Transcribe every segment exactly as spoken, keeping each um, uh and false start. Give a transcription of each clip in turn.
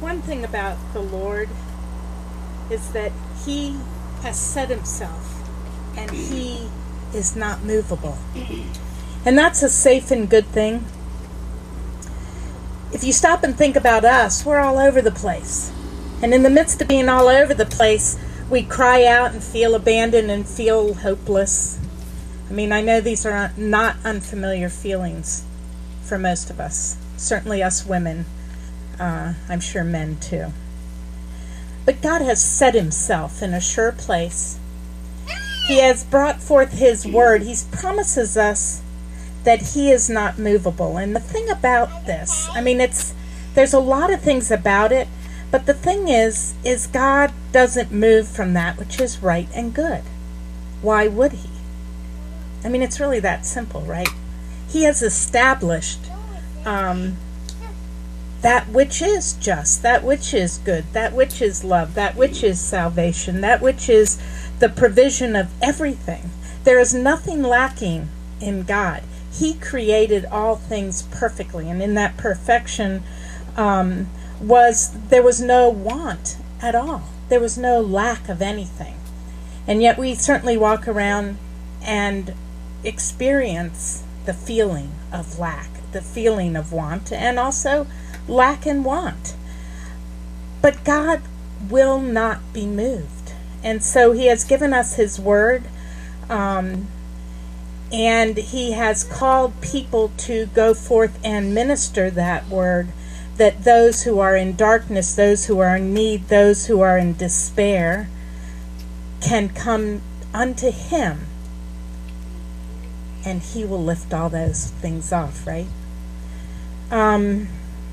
one thing about the Lord is that he has set himself and he is not movable. And that's a safe and good thing. If you stop and think about us, we're all over the place. And in the midst of being all over the place, we cry out and feel abandoned and feel hopeless. I mean, I know these are not unfamiliar feelings for most of us. Certainly us women. Uh, I'm sure men too. But God has set himself in a sure place. He has brought forth his word. He promises us that he is not movable. And the thing about this, I mean, it's there's a lot of things about it, but the thing is, is God doesn't move from that which is right and good. Why would he? I mean, it's really that simple, right? He has established um, that which is just, that which is good, that which is love, that which is salvation, that which is the provision of everything. There is nothing lacking in God. He created all things perfectly, and in that perfection um, was there was no want at all. There was no lack of anything. And yet we certainly walk around and experience the feeling of lack, the feeling of want, and also lack and want. But God will not be moved. And so he has given us his word, um, and he has called people to go forth and minister that word, that those who are in darkness, those who are in need, those who are in despair, can come unto him, and he will lift all those things off, right? Um,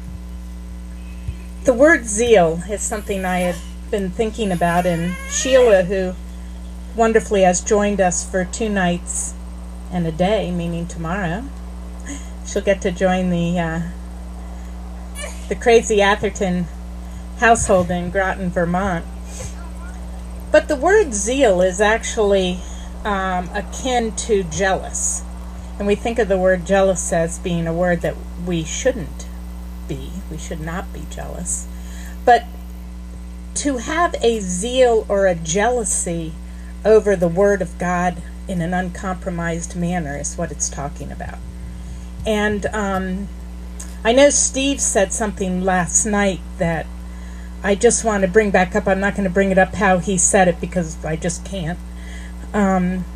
the word zeal is something I had been thinking about, and Sheila, who wonderfully has joined us for two nights and a day, meaning tomorrow, she'll get to join the uh, the crazy Atherton household in Groton, Vermont. But the word zeal is actually um, akin to jealous. And we think of the word jealous as being a word that we shouldn't be. We should not be jealous. But to have a zeal or a jealousy over the word of God in an uncompromised manner is what it's talking about. And um, I know Steve said something last night that I just want to bring back up. I'm not going to bring it up how he said it because I just can't. Um,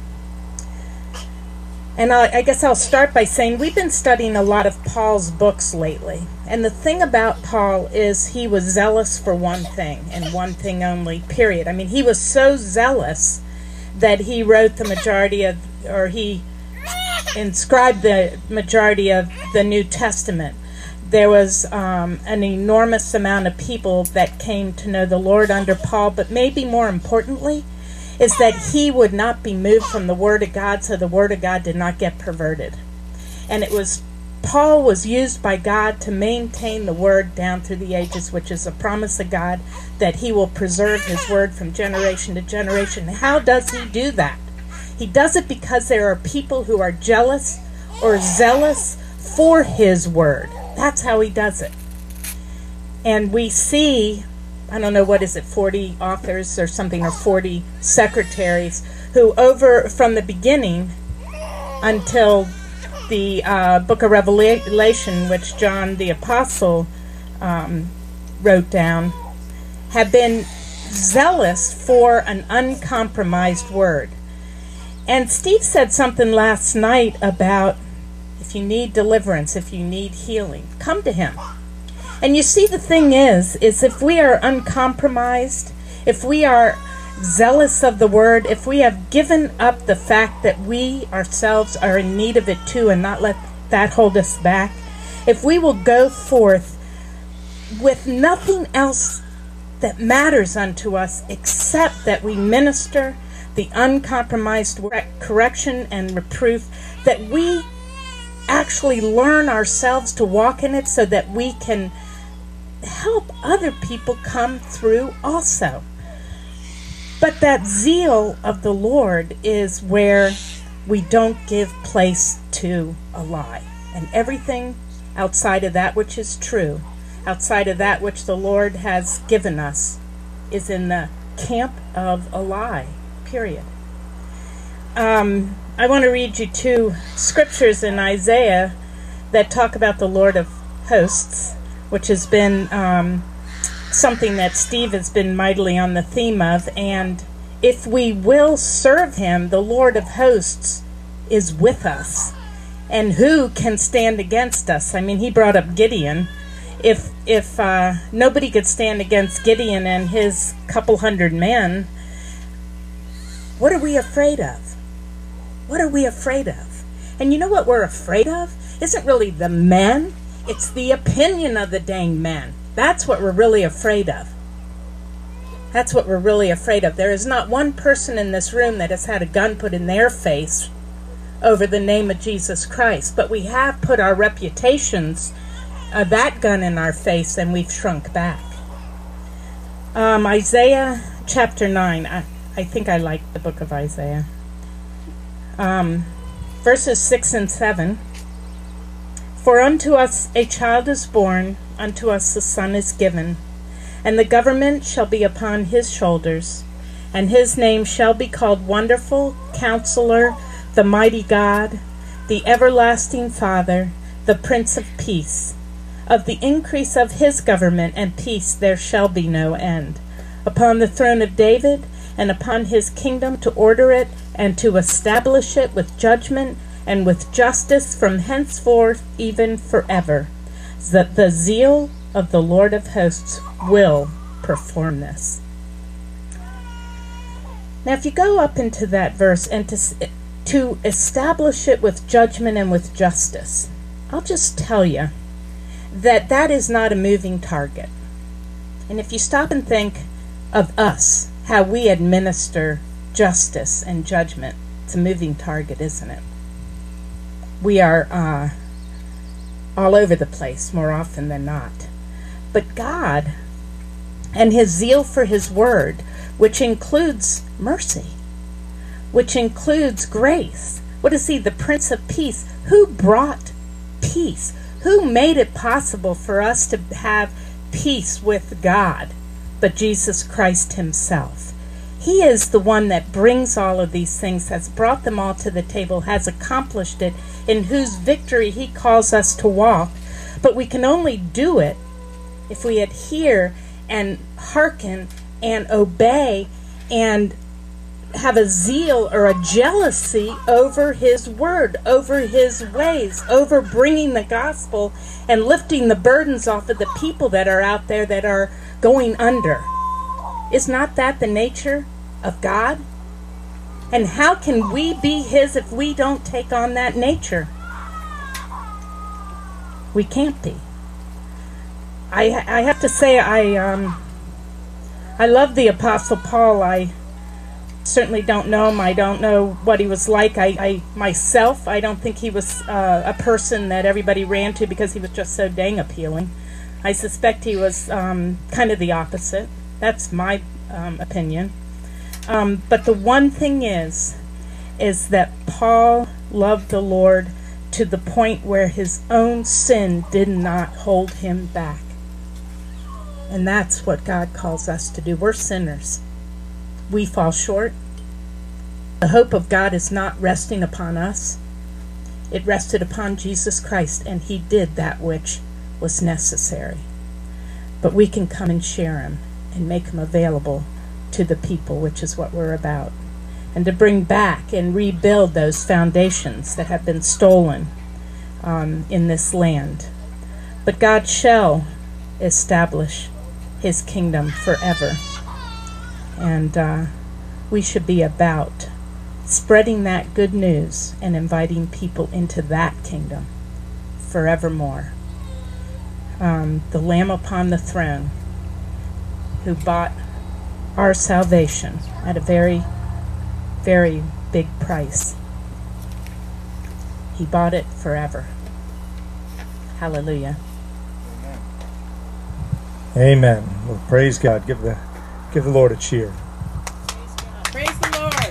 and I, I guess I'll start by saying we've been studying a lot of Paul's books lately. And the thing about Paul is he was zealous for one thing and one thing only, period. I mean, he was so zealous that he wrote the majority of, or he inscribed the majority of the New Testament. There was um, an enormous amount of people that came to know the Lord under Paul, but maybe more importantly is that he would not be moved from the Word of God, so the Word of God did not get perverted. And it was, Paul was used by God to maintain the Word down through the ages, which is a promise of God that he will preserve his Word from generation to generation. How does he do that? He does it because there are people who are jealous or zealous for his Word. That's how he does it. And we see, I don't know, what is it, forty authors or something, or forty secretaries, who over, from the beginning until the uh, book of Revelation, which John the Apostle um, wrote down, have been zealous for an uncompromised word. And Steve said something last night about if you need deliverance, if you need healing, come to him. And you see, the thing is, is if we are uncompromised, if we are zealous of the word, if we have given up the fact that we ourselves are in need of it too and not let that hold us back, if we will go forth with nothing else that matters unto us except that we minister the uncompromised correction and reproof, that we actually learn ourselves to walk in it so that we can help other people come through also. But that zeal of the Lord is where we don't give place to a lie. And everything outside of that which is true outside of that which the Lord has given us is in the camp of a lie, period. Um, I want to read you two scriptures in Isaiah that talk about the Lord of hosts, which has been um, something that Steve has been mightily on the theme of. And if we will serve him, the Lord of hosts is with us. And who can stand against us? I mean, he brought up Gideon. If if uh, nobody could stand against Gideon and his couple hundred men, what are we afraid of? What are we afraid of? And you know what we're afraid of? Isn't really the men. It's the opinion of the dang men. That's what we're really afraid of. That's what we're really afraid of. There is not one person in this room that has had a gun put in their face over the name of Jesus Christ. But we have put our reputations, uh, that gun in our face, and we've shrunk back. Um, Isaiah chapter nine. I, I think I like the book of Isaiah. Um, verses six and seven. For unto us a child is born, unto us a son is given, and the government shall be upon his shoulders, and his name shall be called Wonderful, Counselor, the Mighty God, the Everlasting Father, the Prince of Peace. Of the increase of his government and peace there shall be no end, upon the throne of David, and upon his kingdom, to order it and to establish it with judgment and with justice from henceforth even forever. That the zeal of the Lord of hosts will perform this. Now if you go up into that verse, and to, to establish it with judgment and with justice, I'll just tell you that that is not a moving target. And if you stop and think of us, how we administer justice and judgment, it's a moving target, isn't it? We are uh, all over the place more often than not. But God and his zeal for his word, which includes mercy, which includes grace. What is he? The Prince of Peace. Who brought peace? Who made it possible for us to have peace with God but Jesus Christ himself? He is the one that brings all of these things, has brought them all to the table, has accomplished it, in whose victory he calls us to walk. But we can only do it if we adhere and hearken and obey and have a zeal or a jealousy over his word, over his ways, over bringing the gospel and lifting the burdens off of the people that are out there that are going under. Is not that the nature of God? And how can we be his if we don't take on that nature? We can't be. I I have to say I um I love the Apostle Paul. I certainly don't know him. I don't know what he was like. I, I myself, I don't think he was uh, a person that everybody ran to because he was just so dang appealing. I suspect he was um, kind of the opposite. That's my um, opinion. Um, but the one thing is, is that Paul loved the Lord to the point where his own sin did not hold him back. And that's what God calls us to do. We're sinners. We fall short. The hope of God is not resting upon us. It rested upon Jesus Christ, and he did that which was necessary. But we can come and share him and make him available to the people, which is what we're about. And to bring back and rebuild those foundations that have been stolen um, in this land. But God shall establish his kingdom forever. And uh, we should be about spreading that good news and inviting people into that kingdom forevermore. Um, the Lamb upon the throne, who bought our salvation at a very, very big price. He bought it forever. Hallelujah. Amen. Well, praise God. Give the give the Lord a cheer. Praise the Lord.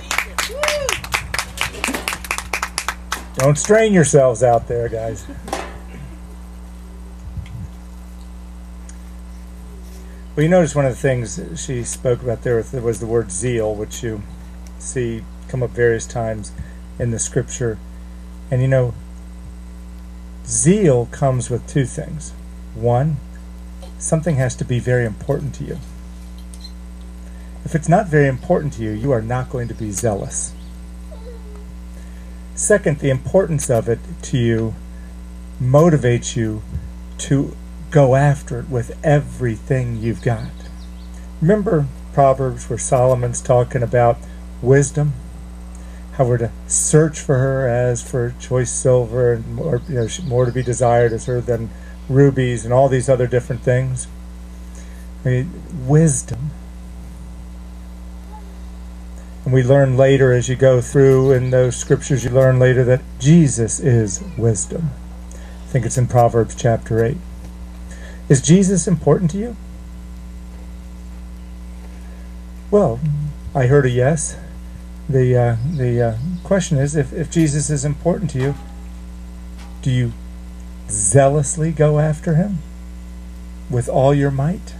Don't strain yourselves out there, guys. Well, you notice one of the things she spoke about there was the word zeal, which you see come up various times in the scripture. And you know, zeal comes with two things. One, something has to be very important to you. If it's not very important to you, you are not going to be zealous. Second, the importance of it to you motivates you to go after it with everything you've got. Remember Proverbs where Solomon's talking about wisdom? How we're to search for her as for choice silver, and more, you know, more to be desired as her than rubies, and all these other different things. I mean, wisdom. And we learn later as you go through in those scriptures, you learn later that Jesus is wisdom. I think it's in Proverbs chapter eight. Is Jesus important to you? Well, I heard a yes. The uh, the uh, question is, if, if Jesus is important to you, do you zealously go after him with all your might?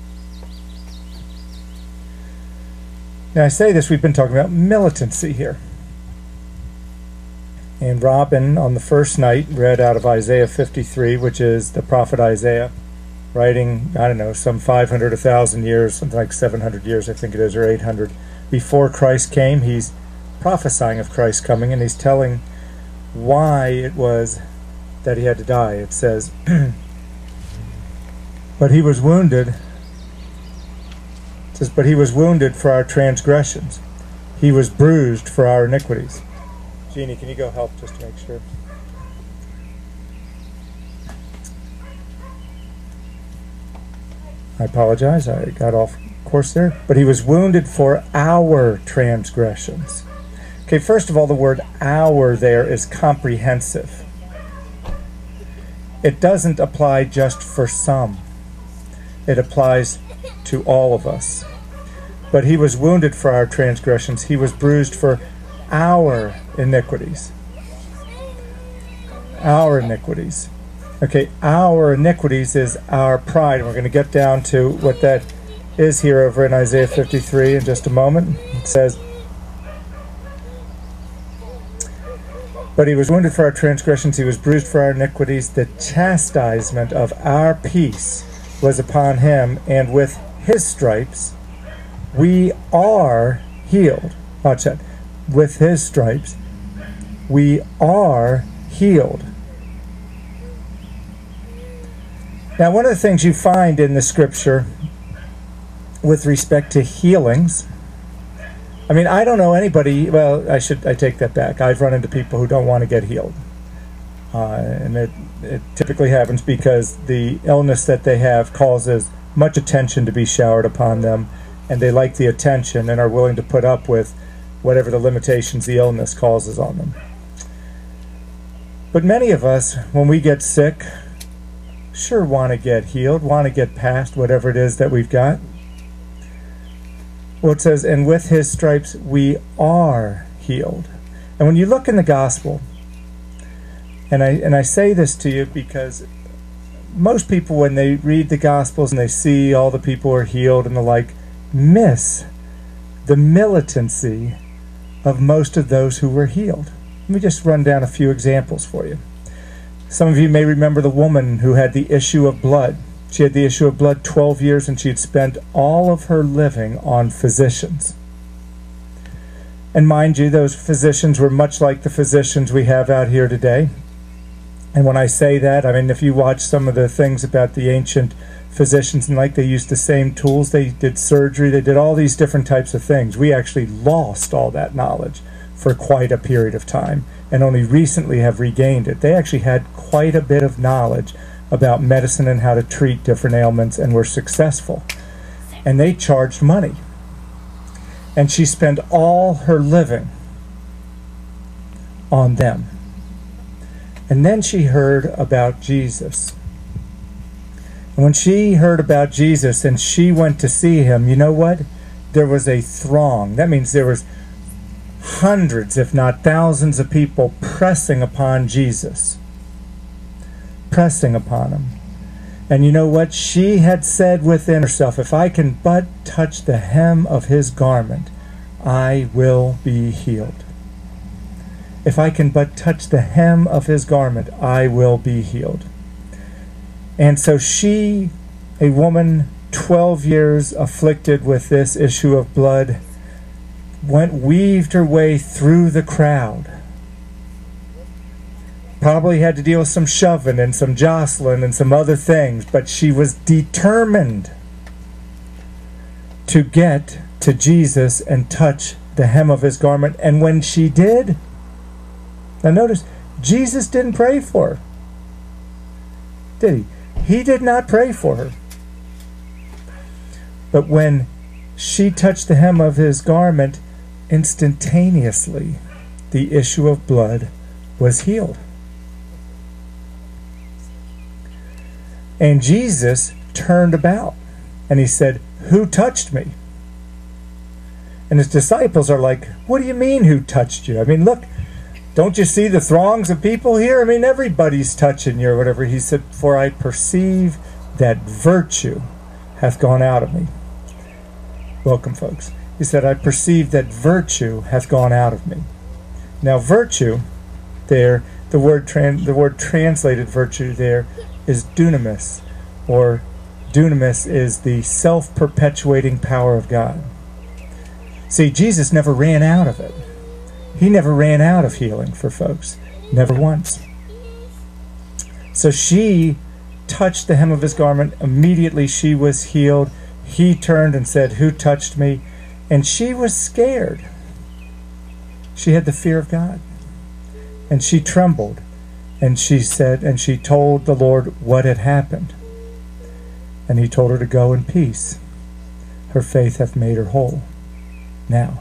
Now I say this, we've been talking about militancy here. And Robin, on the first night, read out of Isaiah fifty-three, which is the prophet Isaiah, writing, I don't know, some five hundred, one thousand years, something like seven hundred years, I think it is, or eight hundred. Before Christ came, he's prophesying of Christ coming, and he's telling why it was that he had to die. It says, but he was wounded, it says, but he was wounded for our transgressions. He was bruised for our iniquities. Jeannie, can you go help just to make sure? I apologize, I got off course there. But he was wounded for our transgressions. Okay, first of all, the word our there is comprehensive. It doesn't apply just for some. It applies to all of us. But he was wounded for our transgressions. He was bruised for our iniquities. Our iniquities. Okay, our iniquities is our pride. And we're going to get down to what that is here over in Isaiah fifty-three in just a moment. It says, but he was wounded for our transgressions, he was bruised for our iniquities. The chastisement of our peace was upon him, and with his stripes we are healed. Watch that. With his stripes we are healed. Now, one of the things you find in the scripture with respect to healings, I mean, I don't know anybody, well, I should, I take that back. I've run into people who don't want to get healed. Uh, and it, it typically happens because the illness that they have causes much attention to be showered upon them, and they like the attention and are willing to put up with whatever the limitations the illness causes on them. But many of us, when we get sick, sure want to get healed, want to get past whatever it is that we've got. Well, it says, and with his stripes we are healed. And when you look in the gospel, and I and I say this to you because most people, when they read the gospels and they see all the people who are healed and the like, miss the militancy of most of those who were healed. Let me just run down a few examples for you. Some of you may remember the woman who had the issue of blood. She had the issue of blood twelve years, and she had spent all of her living on physicians. And mind you, those physicians were much like the physicians we have out here today. And when I say that, I mean, if you watch some of the things about the ancient physicians and like, they used the same tools, they did surgery, they did all these different types of things. We actually lost all that knowledge for quite a period of time, and only recently have regained it. They actually had quite a bit of knowledge about medicine and how to treat different ailments, and were successful. And they charged money. And she spent all her living on them. And then she heard about Jesus. And when she heard about Jesus and she went to see him, you know what? There was a throng. That means there was hundreds, if not thousands, of people pressing upon Jesus. Pressing upon him. And you know what? She had said within herself, if I can but touch the hem of his garment, I will be healed. If I can but touch the hem of his garment, I will be healed. And so she, a woman twelve years afflicted with this issue of blood, went, weaved her way through the crowd. Probably had to deal with some shoving and some jostling and some other things, but she was determined to get to Jesus and touch the hem of his garment. And when she did, now notice, Jesus didn't pray for her. Did he? He did not pray for her. But when she touched the hem of his garment, instantaneously the issue of blood was healed. And Jesus turned about and he said, "Who touched me?" And his disciples are like, "What do you mean, who touched you? I mean, look, don't you see the throngs of people here? I mean, everybody's touching you," or whatever. He said, "For I perceive that virtue hath gone out of me." Welcome, folks. He said, "I perceive that virtue hath gone out of me." Now, virtue, there, the word tran- the word translated virtue there is dunamis, or dunamis is the self-perpetuating power of God. See, Jesus never ran out of it. He never ran out of healing for folks. Never once. So she touched the hem of his garment. Immediately she was healed. He turned and said, "Who touched me?" And she was scared. She had the fear of God. And she trembled. And she said, and she told the Lord what had happened. And he told her to go in peace. Her faith hath made her whole. Now,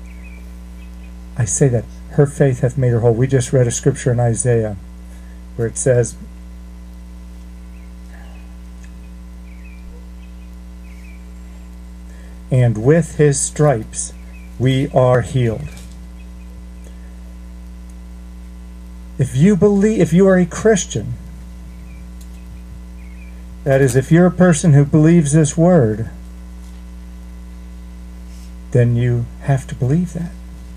I say that her faith hath made her whole. We just read a scripture in Isaiah where it says, "And with his stripes we are healed." If you believe, if you are a Christian, that is, if you're a person who believes this word, then you have to believe that.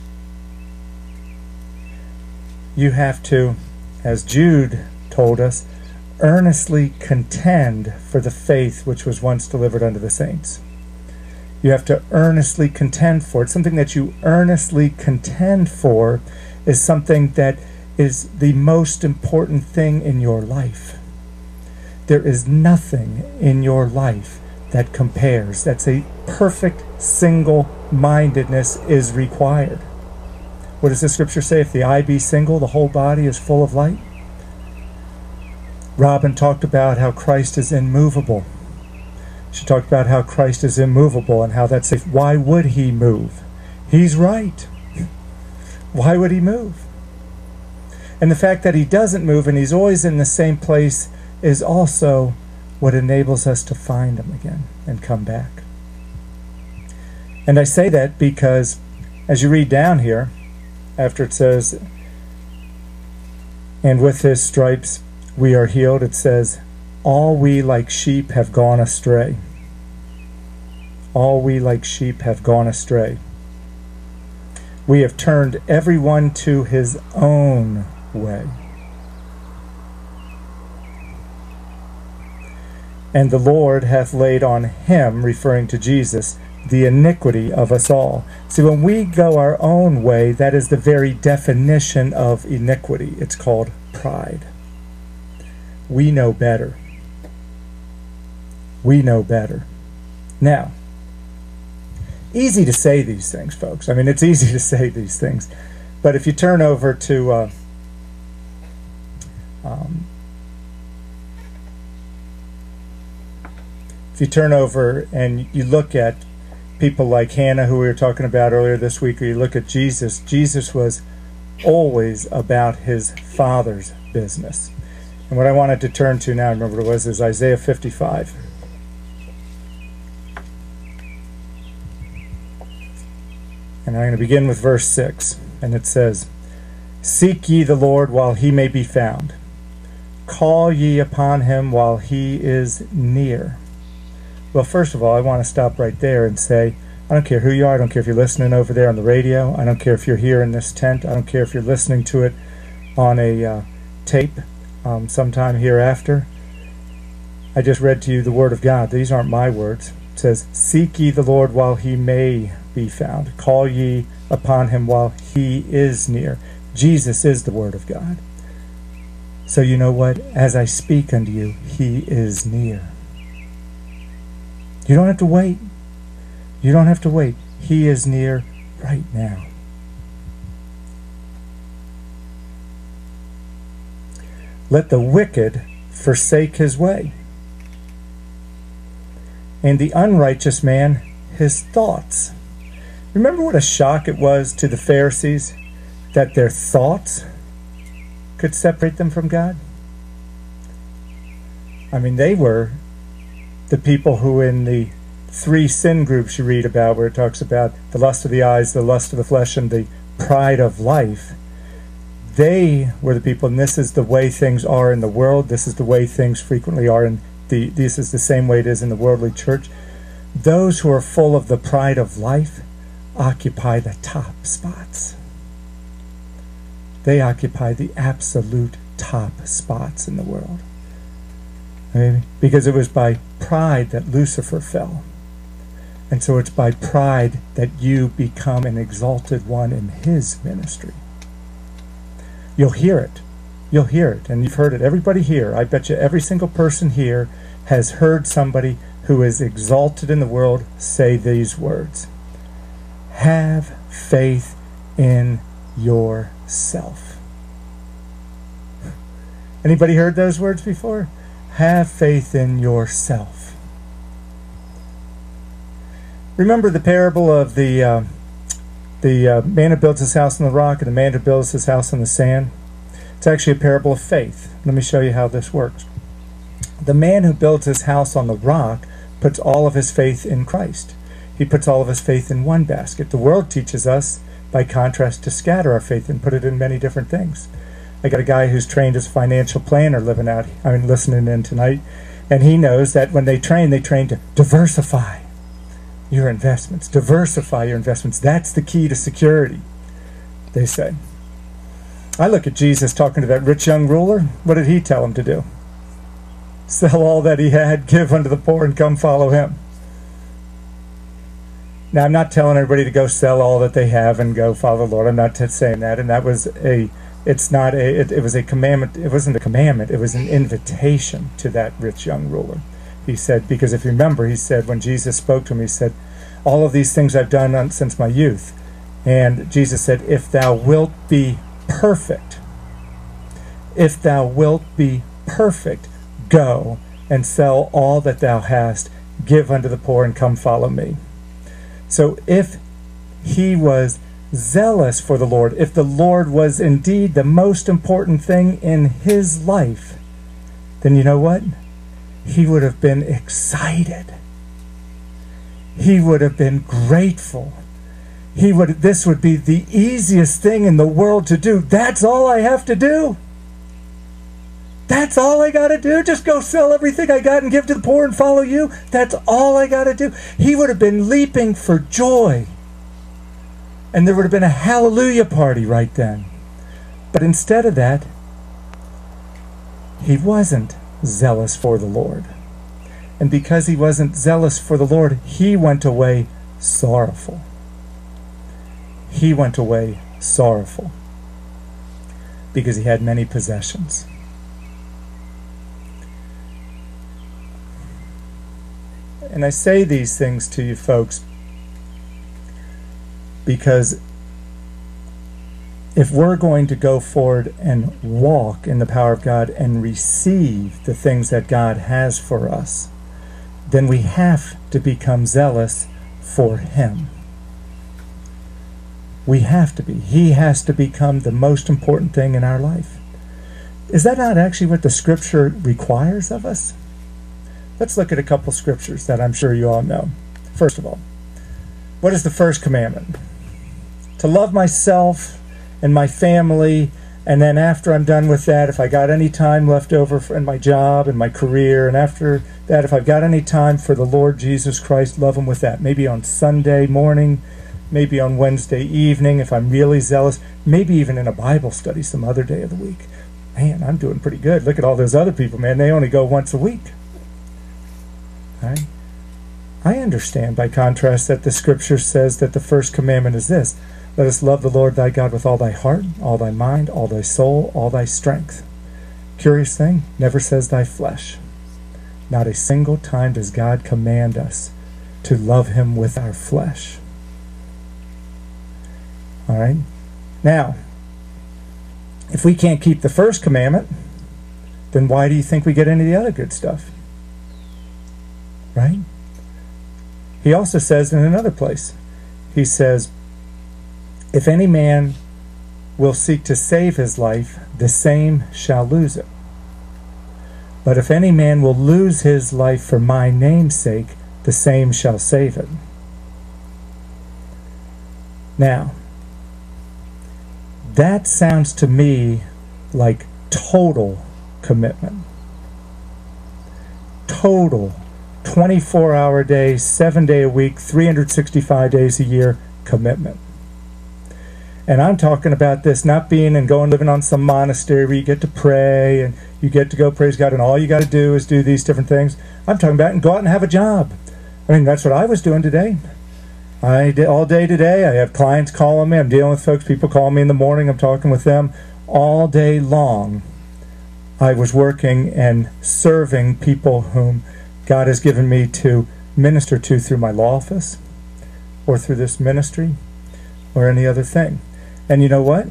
You have to, as Jude told us, earnestly contend for the faith which was once delivered unto the saints. You have to earnestly contend for it. Something that you earnestly contend for is something that is the most important thing in your life. There is nothing in your life that compares. That's a perfect single-mindedness is required. What does the scripture say? If the eye be single, the whole body is full of light. Robin talked about how Christ is immovable. She talked about how Christ is immovable and how that's safe. Why would he move? He's right. Why would he move? And the fact that he doesn't move and he's always in the same place is also what enables us to find him again and come back. And I say that because as you read down here, after it says, "And with his stripes we are healed," it says, "All we like sheep have gone astray." All we like sheep have gone astray. We have turned everyone to his own way. And the Lord hath laid on him, referring to Jesus, the iniquity of us all. See, when we go our own way, that is the very definition of iniquity. It's called pride. We know better. We know better. Now, easy to say these things, folks. I mean, it's easy to say these things. But if you turn over to uh, um, if you turn over and you look at people like Hannah, who we were talking about earlier this week, or you look at Jesus, Jesus was always about his Father's business. And what I wanted to turn to now, remember what it was, is Isaiah fifty-five. And I'm going to begin with verse six. And it says, "Seek ye the Lord while he may be found. call ye upon him while he is near. Well, first of all, I want to stop right there and say, I don't care who you are. I don't care if you're listening over there on the radio. I don't care if you're here in this tent. I don't care if you're listening to it on a uh, tape um, sometime hereafter. I just read to you the word of God. These aren't my words. It says, seek ye the Lord while he may be found. Call ye upon him while he is near. Jesus is the word of God. So you know what? As I speak unto you, he is near. You don't have to wait. You don't have to wait. He is near right now. Let the wicked forsake his way, and the unrighteous man his thoughts. Remember what a shock it was to the Pharisees that their thoughts could separate them from God? I mean, they were the people who in the three sin groups you read about, where it talks about the lust of the eyes, the lust of the flesh, and the pride of life, they were the people, and this is the way things are in the world, this is the way things frequently are in the, this is the same way it is in the worldly church. Those who are full of the pride of life occupy the top spots. They occupy the absolute top spots in the world. Okay? Because it was by pride that Lucifer fell. And so it's by pride that you become an exalted one in his ministry. You'll hear it. You'll hear it. And you've heard it. Everybody here, I bet you every single person here has heard somebody who is exalted in the world say these words. Have faith in yourself. Anybody heard those words before? Have faith in yourself. Remember the parable of the uh, the uh, man who builds his house on the rock and the man who builds his house on the sand? It's actually a parable of faith. Let me show you how this works. The man who builds his house on the rock puts all of his faith in Christ. He puts all of his faith in one basket. The world teaches us, by contrast, to scatter our faith and put it in many different things. I got a guy who's trained as a financial planner living out, I mean, listening in tonight, and he knows that when they train, they train to diversify your investments. Diversify your investments. That's the key to security, they say. I look at Jesus talking to that rich young ruler. What did he tell him to do? Sell all that he had, give unto the poor, and come follow him. Now, I'm not telling everybody to go sell all that they have and go follow the Lord. I'm not saying that. And that was a, it's not a, it, it was a commandment. It wasn't a commandment. It was an invitation to that rich young ruler. He said, because if you remember, he said, when Jesus spoke to him, he said, all of these things I've done on, since my youth. And Jesus said, if thou wilt be perfect, if thou wilt be perfect, go and sell all that thou hast, give unto the poor, and come follow me. So if he was zealous for the Lord, if the Lord was indeed the most important thing in his life, then you know what? He would have been excited. He would have been grateful. He would, this would be the easiest thing in the world to do. That's all I have to do. That's all I got to do. Just go sell everything I got and give to the poor and follow you. That's all I got to do. He would have been leaping for joy. And there would have been a hallelujah party right then. But instead of that, he wasn't zealous for the Lord. And because he wasn't zealous for the Lord, he went away sorrowful. He went away sorrowful because he had many possessions. And I say these things to you folks because if we're going to go forward and walk in the power of God and receive the things that God has for us, then we have to become zealous for him. We have to be. He has to become the most important thing in our life. Is that not actually what the scripture requires of us? Let's look at a couple scriptures that I'm sure you all know. First of all, what is the first commandment? To love myself and my family And then after I'm done with that, if I got any time left over for, in my job and my career, and after that, if I've got any time for the Lord Jesus Christ, love him with that. Maybe on Sunday morning, maybe on Wednesday evening, if I'm really zealous, maybe even in a Bible study some other day of the week. Man, I'm doing pretty good. Look at all those other people, man. They only go once a week. Right? I understand, by contrast, that the Scripture says that the first commandment is this: let us love the Lord thy God with all thy heart, all thy mind, all thy soul, all thy strength. Curious thing, never says thy flesh. Not a single time does God command us to love him with our flesh. All right? Now, if we can't keep the first commandment, then why do you think we get any of the other good stuff? Right? He also says in another place, he says, if any man will seek to save his life, the same shall lose it. But if any man will lose his life for my name's sake, the same shall save it. Now, that sounds to me like total commitment. Total twenty-four hour day, seven day a week, three hundred sixty-five days a year commitment. And I'm talking about this not being and going living on some monastery where you get to pray and you get to go praise God and all you got to do is do these different things. I'm talking about and go out and have a job. I mean, that's what I was doing today. I did all day today. I have clients calling me. I'm dealing with folks. People call me in the morning. I'm talking with them all day long. I was working and serving people whom God has given me to minister to through my law office or through this ministry or any other thing. And you know what?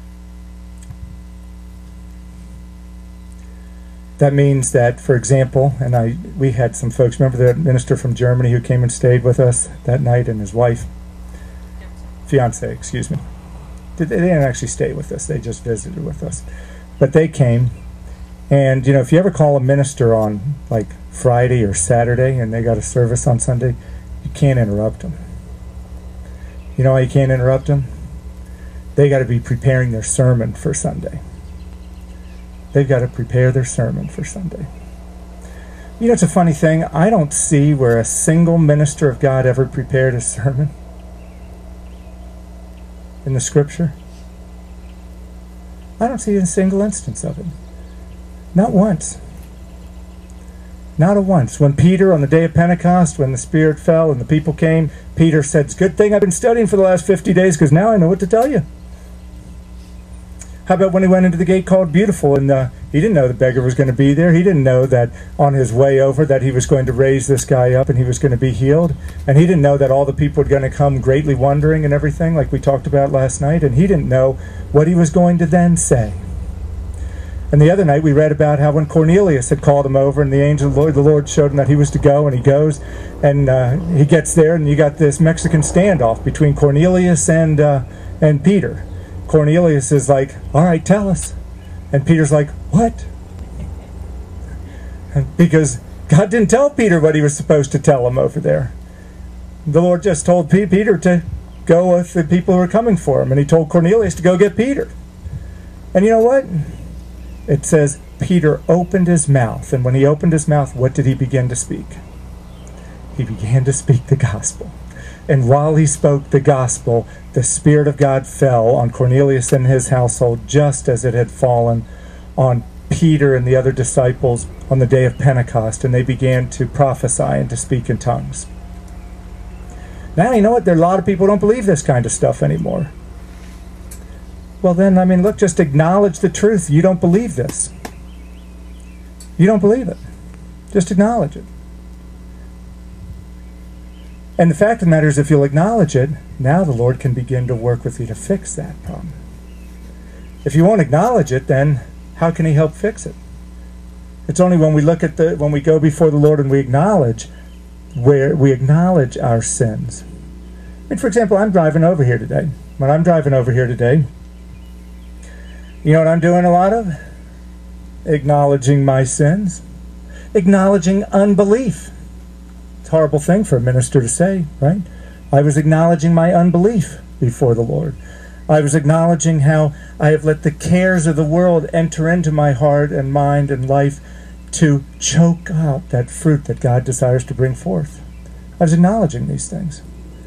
That means that, for example, and I we had some folks, remember the minister from Germany who came and stayed with us that night, and his wife, fiance, excuse me. They didn't actually stay with us, they just visited with us. But they came, and you know, if you ever call a minister on like Friday or Saturday and they got a service on Sunday, you can't interrupt them. You know why you can't interrupt them? They got to be preparing their sermon for Sunday. They've got to prepare their sermon for Sunday. You know, it's a funny thing. I don't see where a single minister of God ever prepared a sermon in the Scripture. I don't see a single instance of it. Not once. Not a once. When Peter, on the day of Pentecost, when the Spirit fell and the people came, Peter said, it's a good thing I've been studying for the last fifty days because now I know what to tell you. How about when he went into the gate called Beautiful, and uh, he didn't know the beggar was going to be there. He didn't know that on his way over that he was going to raise this guy up and he was going to be healed. And he didn't know that all the people were going to come greatly wondering and everything like we talked about last night. And he didn't know what he was going to then say. And the other night we read about how when Cornelius had called him over and the angel of the Lord, the Lord showed him that he was to go, and he goes and uh, he gets there, and you got this Mexican standoff between Cornelius and uh, and Peter. Cornelius is like, all right, tell us. And Peter's like, what? Because God didn't tell Peter what he was supposed to tell him over there. The Lord just told P- Peter to go with the people who were coming for him, and he told Cornelius to go get Peter. And you know what? It says Peter opened his mouth, and when he opened his mouth, what did he begin to speak? He began to speak the gospel. And while he spoke the gospel, the Spirit of God fell on Cornelius and his household, just as it had fallen on Peter and the other disciples on the day of Pentecost, and they began to prophesy and to speak in tongues. Now, you know what? There are a lot of people who don't believe this kind of stuff anymore. Well then, I mean, look, just acknowledge the truth. You don't believe this. You don't believe it. Just acknowledge it. And the fact of the matter is, if you'll acknowledge it, now the Lord can begin to work with you to fix that problem. If you won't acknowledge it, then how can he help fix it? It's only when we look at the, when we go before the Lord and we acknowledge, where we acknowledge our sins. I mean, for example, I'm driving over here today. When I'm driving over here today, you know what I'm doing a lot of? Acknowledging my sins. Acknowledging unbelief. It's a horrible thing for a minister to say, right? I was acknowledging my unbelief before the Lord. I was acknowledging how I have let the cares of the world enter into my heart and mind and life to choke out that fruit that God desires to bring forth. I was acknowledging these things.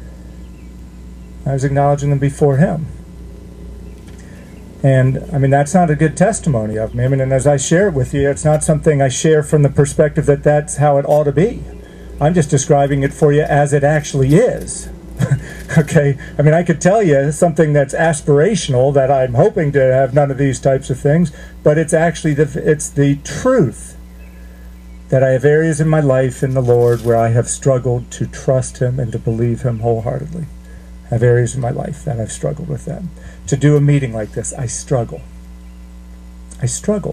I was acknowledging them before Him. And, I mean, that's not a good testimony of me. I mean, and as I share it with you, it's not something I share from the perspective that that's how it ought to be. I'm just describing it for you as it actually is. Okay? I mean, I could tell you something that's aspirational, that I'm hoping to have none of these types of things, but it's actually the, it's the truth that I have areas in my life in the Lord where I have struggled to trust Him and to believe Him wholeheartedly. I have areas in my life that I've struggled with that. To do a meeting like this, I struggle. I struggle.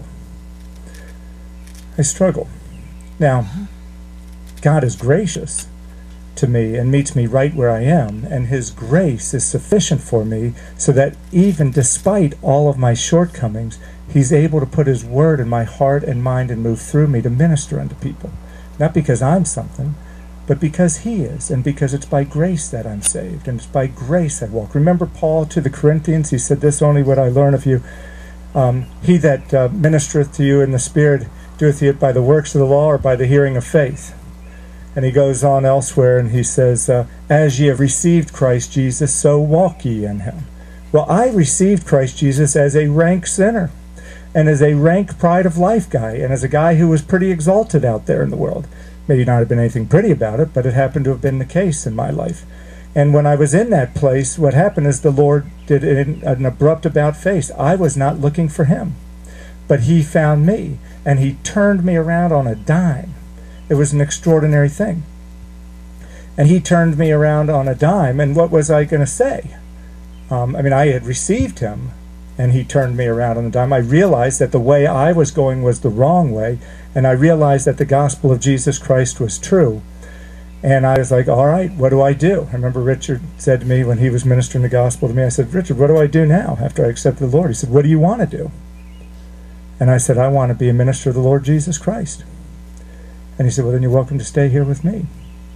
I struggle. Now, God is gracious to me and meets me right where I am, and His grace is sufficient for me so that even despite all of my shortcomings, He's able to put His word in my heart and mind and move through me to minister unto people. Not because I'm something, but because He is, and because it's by grace that I'm saved, and it's by grace I walk. Remember Paul to the Corinthians? He said, "This only would I learn of you. Um, he that uh, ministereth to you in the Spirit, doeth he it by the works of the law or by the hearing of faith?" And he goes on elsewhere and he says, uh, "As ye have received Christ Jesus, so walk ye in Him." Well, I received Christ Jesus as a rank sinner, and as a rank pride of life guy, and as a guy who was pretty exalted out there in the world. Maybe not have been anything pretty about it, but it happened to have been the case in my life. And when I was in that place, what happened is the Lord did an, an abrupt about face. I was not looking for Him, but He found me, and He turned me around on a dime. It was an extraordinary thing. And He turned me around on a dime, and what was I going to say? Um, I mean, I had received Him, and He turned me around on a dime. I realized that the way I was going was the wrong way, and I realized that the gospel of Jesus Christ was true. And I was like, all right, what do I do? I remember Richard said to me when he was ministering the gospel to me, I said, "Richard, what do I do now after I accepted the Lord?" He said, "What do you want to do?" And I said, "I want to be a minister of the Lord Jesus Christ." And he said, "Well, then you're welcome to stay here with me."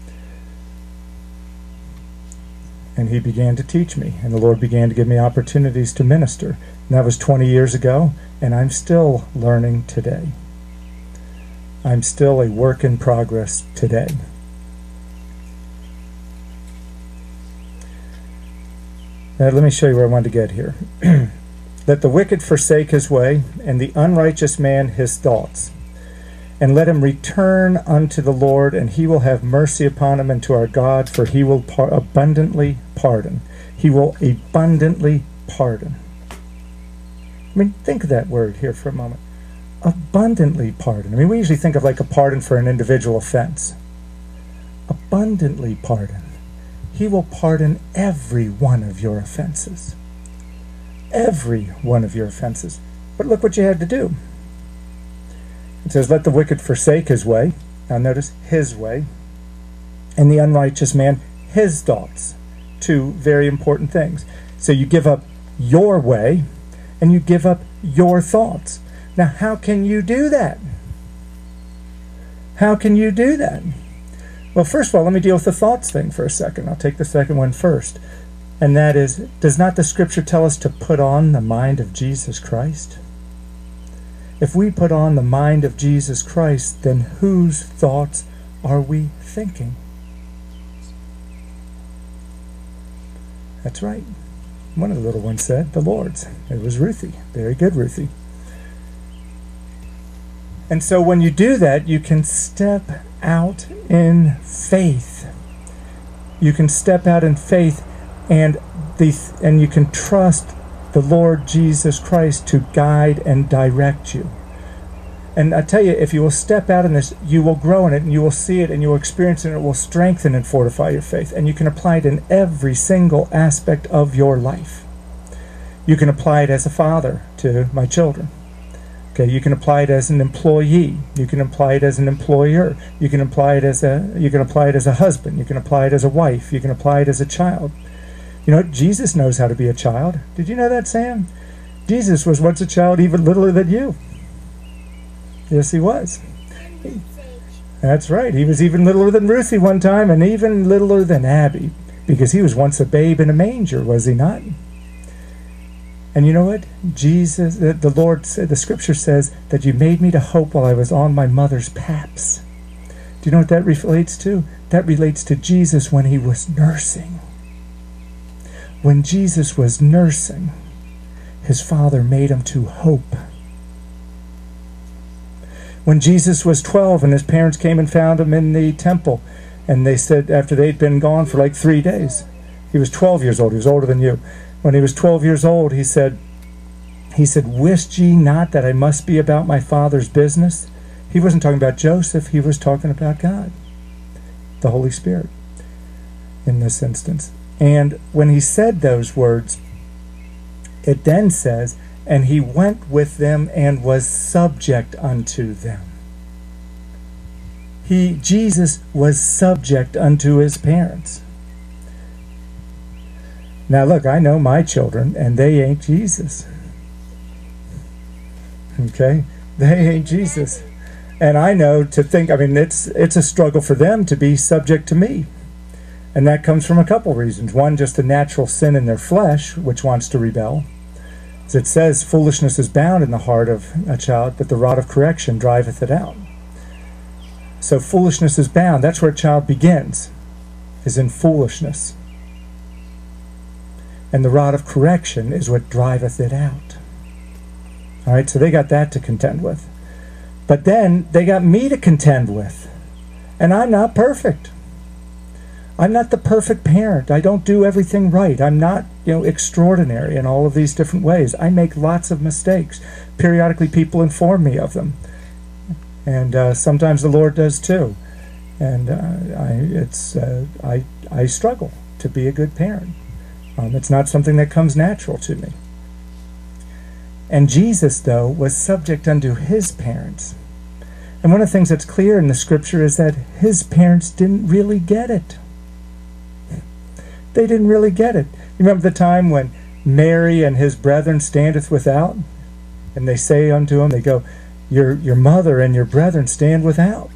And he began to teach me, and the Lord began to give me opportunities to minister. And that was twenty years ago, and I'm still learning today. I'm still a work in progress today. Now, let me show you where I want to get here. "Let the wicked forsake his way, and the unrighteous man his thoughts. And let him return unto the Lord, and He will have mercy upon him, and to our God, for He will par- abundantly pardon." He will abundantly pardon. I mean, think of that word here for a moment. Abundantly pardon. I mean, we usually think of like a pardon for an individual offense. Abundantly pardon. He will pardon every one of your offenses. Every one of your offenses. But look what you had to do. It says, "Let the wicked forsake his way." Now notice, his way. "And the unrighteous man his thoughts." Two very important things. So you give up your way, and you give up your thoughts. Now, how can you do that? How can you do that? Well, first of all, let me deal with the thoughts thing for a second. I'll take the second one first. And that is, does not the Scripture tell us to put on the mind of Jesus Christ? If we put on the mind of Jesus Christ, then whose thoughts are we thinking? That's right. One of the little ones said, the Lord's. It was Ruthie. Very good, Ruthie. And so when you do that, you can step out in faith. You can step out in faith, and the and you can trust the Lord Jesus Christ to guide and direct you. And I tell you, if you will step out in this, you will grow in it, and you will see it, and you will experience it, and it will strengthen and fortify your faith. And you can apply it in every single aspect of your life. You can apply it as a father to my children. Okay, you can apply it as an employee. You can apply it as an employer. You can apply it as a you can apply it as a husband. You can apply it as a wife. You can apply it as a child. You know what? Jesus knows how to be a child. Did you know that, Sam? Jesus was once a child even littler than you. Yes, he was. That's right. He was even littler than Ruthie one time, and even littler than Abby, because he was once a babe in a manger, was he not? And you know what? Jesus, the, the Lord, said, the scripture says that you made me to hope while I was on my mother's paps. Do you know what that relates to? That relates to Jesus when he was nursing. When Jesus was nursing, his Father made him to hope. When Jesus was twelve and his parents came and found him in the temple, and they said, after they'd been gone for like three days, he was twelve years old, he was older than you. When he was twelve years old, he said, he said, wist ye not that I must be about my Father's business? He wasn't talking about Joseph, he was talking about God, the Holy Spirit, in this instance. And when he said those words, it then says, and he went with them and was subject unto them. He, Jesus, was subject unto his parents. Now look, I know my children, and they ain't Jesus. Okay? They ain't Jesus. And I know to think, I mean, it's it's a struggle for them to be subject to me. And that comes from a couple reasons. One, just the natural sin in their flesh, which wants to rebel. As it says, foolishness is bound in the heart of a child, but the rod of correction driveth it out. So foolishness is bound. That's where a child begins, is in foolishness. And the rod of correction is what driveth it out. All right, so they got that to contend with. But then they got me to contend with. And I'm not perfect. I'm not the perfect parent. I don't do everything right. I'm not, you know, extraordinary in all of these different ways. I make lots of mistakes. Periodically people inform me of them. And uh, sometimes the Lord does too. And uh, I, it's, uh, I, I struggle to be a good parent. Um, it's not something that comes natural to me. And Jesus, though, was subject unto his parents. And one of the things that's clear in the scripture is that his parents didn't really get it. They didn't really get it. You remember the time when Mary and his brethren standeth without? And they say unto him, they go, your, your mother and your brethren stand without.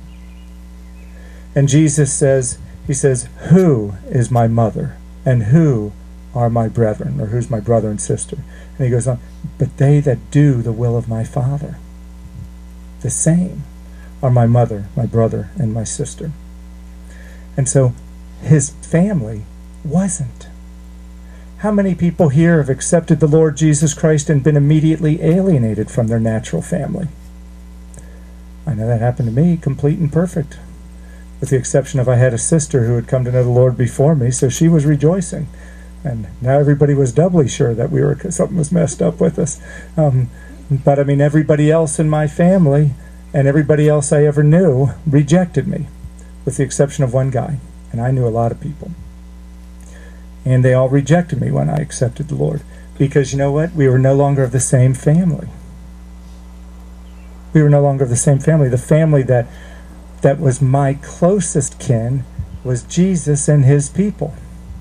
And Jesus says, he says, who is my mother? And who are my brethren? Or who's my brother and sister? And he goes on, but they that do the will of my Father, the same are my mother, my brother, and my sister. And so his family wasn't. How many people here have accepted the Lord Jesus Christ and been immediately alienated from their natural family? I know that happened to me, complete and perfect. With the exception of I had a sister who had come to know the Lord before me, so she was rejoicing. And now everybody was doubly sure that we were something was messed up with us. Um, but I mean, everybody else in my family and everybody else I ever knew rejected me, with the exception of one guy. And I knew a lot of people. And they all rejected me when I accepted the Lord. Because you know what? We were no longer of the same family. We were no longer of the same family. The family that, that was my closest kin was Jesus and his people.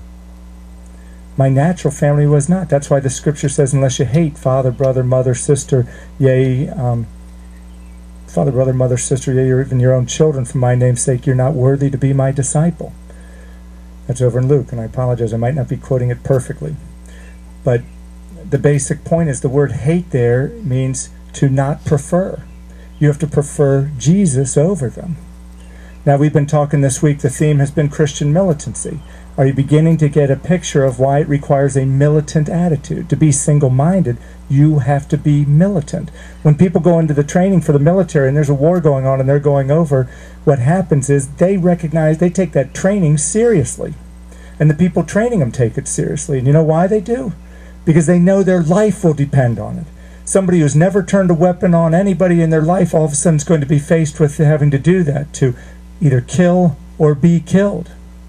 My natural family was not. That's why the scripture says, unless you hate father, brother, mother, sister, yea, um, father, brother, mother, sister, yea, or even your own children, for my name's sake, you're not worthy to be my disciple. That's over in Luke, and I apologize, I might not be quoting it perfectly. But the basic point is the word hate there means to not prefer. You have to prefer Jesus over them. Now, we've been talking this week, the theme has been Christian militancy. Are you beginning to get a picture of why it requires a militant attitude? To be single-minded, you have to be militant. When people go into the training for the military and there's a war going on and they're going over, what happens is they recognize, they take that training seriously. And the people training them take it seriously. And you know why they do? Because they know their life will depend on it. Somebody who's never turned a weapon on anybody in their life all of a sudden is going to be faced with having to do that, to either kill or be killed.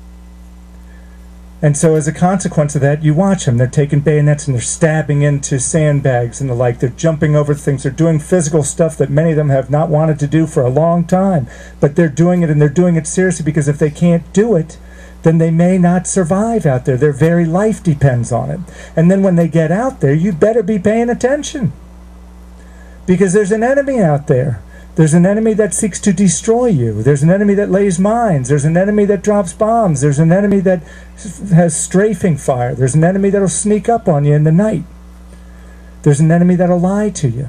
And so as a consequence of that, you watch them. They're taking bayonets and they're stabbing into sandbags and the like. They're jumping over things. They're doing physical stuff that many of them have not wanted to do for a long time. But they're doing it, and they're doing it seriously, because if they can't do it, then they may not survive out there. Their very life depends on it. And then when they get out there, you better be paying attention. Because there's an enemy out there. There's an enemy that seeks to destroy you. There's an enemy that lays mines. There's an enemy that drops bombs. There's an enemy that has strafing fire. There's an enemy that will sneak up on you in the night. There's an enemy that'll lie to you.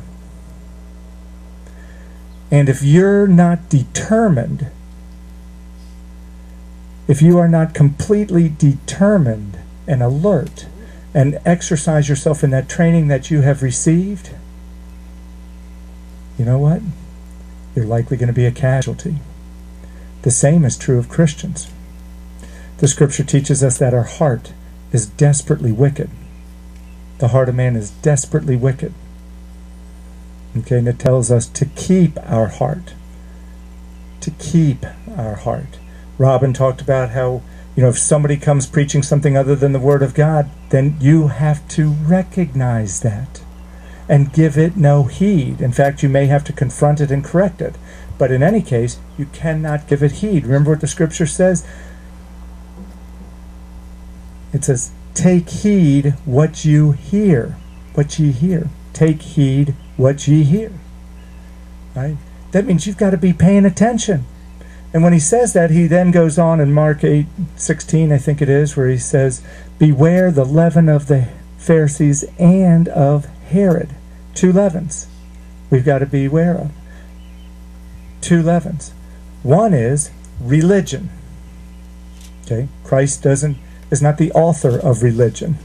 And if you're not determined, if you are not completely determined and alert and exercise yourself in that training that you have received, you know what? You're likely going to be a casualty. The same is true of Christians. The scripture teaches us that our heart is desperately wicked. The heart of man is desperately wicked. Okay, and it tells us to keep our heart. To keep our heart. Robin talked about how, you know, if somebody comes preaching something other than the Word of God, then you have to recognize that and give it no heed. In fact, you may have to confront it and correct it. But in any case, you cannot give it heed. Remember what the scripture says? It says, take heed what you hear. What ye hear. Take heed what ye hear. Right? That means you've got to be paying attention. And when he says that, he then goes on in Mark eight sixteen, I think it is, where he says, beware the leaven of the Pharisees and of Herod. Two leavens we've got to be aware of. Two leavens. One is religion. Okay? Christ doesn't is not the author of religion.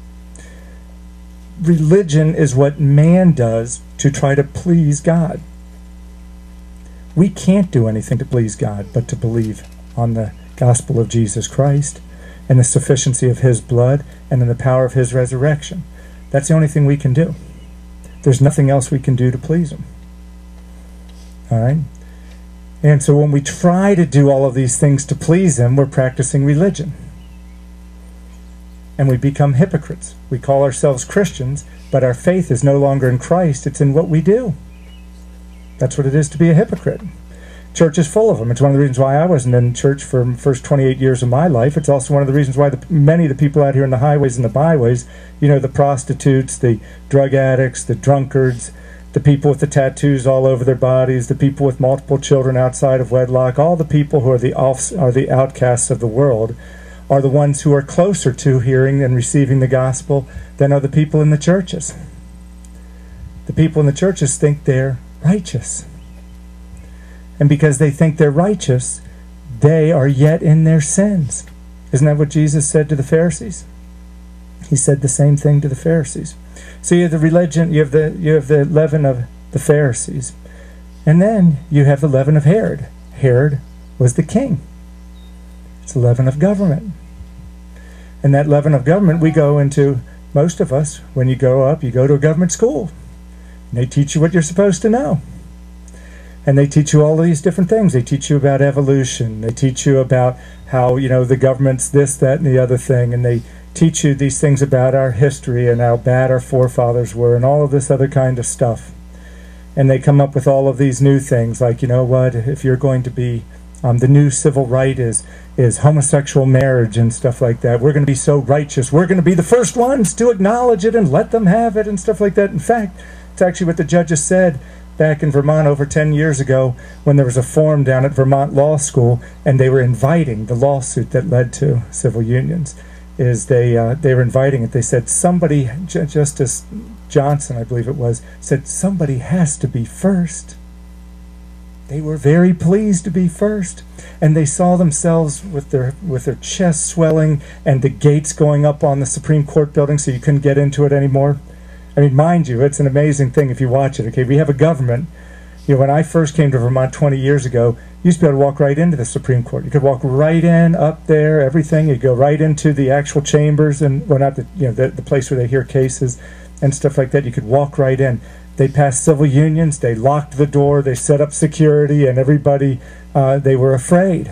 Religion is what man does to try to please God. We can't do anything to please God but to believe on the gospel of Jesus Christ and the sufficiency of his blood and in the power of his resurrection. That's the only thing we can do. There's nothing else we can do to please him. All right? And so when we try to do all of these things to please him, we're practicing religion. And we become hypocrites. We call ourselves Christians, but our faith is no longer in Christ. It's in what we do. That's what it is to be a hypocrite. Church is full of them. It's one of the reasons why I wasn't in church for the first twenty-eight years of my life. It's also one of the reasons why the, many of the people out here in the highways and the byways, you know, the prostitutes, the drug addicts, the drunkards, the people with the tattoos all over their bodies, the people with multiple children outside of wedlock, all the people who are the off, are the outcasts of the world, are the ones who are closer to hearing and receiving the gospel than are the people in the churches. The people in the churches think they're righteous. And because they think they're righteous, they are yet in their sins. Isn't that what Jesus said to the Pharisees? He said the same thing to the Pharisees. So you have the religion, you have the you have the leaven of the Pharisees. And then you have the leaven of Herod. Herod was the king. It's the leaven of government. And that leaven of government we go into, most of us, when you grow up, you go to a government school. And they teach you what you're supposed to know. And they teach you all these different things. They teach you about evolution. They teach you about how, you know, the government's this, that, and the other thing. And they teach you these things about our history and how bad our forefathers were and all of this other kind of stuff. And they come up with all of these new things like, you know what, if you're going to be, um, the new civil right is, is homosexual marriage and stuff like that. We're going to be so righteous. We're going to be the first ones to acknowledge it and let them have it and stuff like that. In fact, it's actually what the judges said back in Vermont over ten years ago when there was a forum down at Vermont Law School and they were inviting the lawsuit that led to civil unions. Is they uh, they were inviting it. They said somebody, J- Justice Johnson, I believe it was, said somebody has to be first. They were very pleased to be first, and they saw themselves with their with their chests swelling and the gates going up on the Supreme Court building so you couldn't get into it anymore. I mean, mind you, it's an amazing thing if you watch it. Okay, we have a government. You know, when I first came to Vermont twenty years ago, you used to be able to walk right into the Supreme Court. You could walk right in, up there, everything. You'd go right into the actual chambers, and well, not the you know the, the place where they hear cases and stuff like that. You could walk right in. They passed civil unions. They locked the door. They set up security, and everybody uh, they were afraid.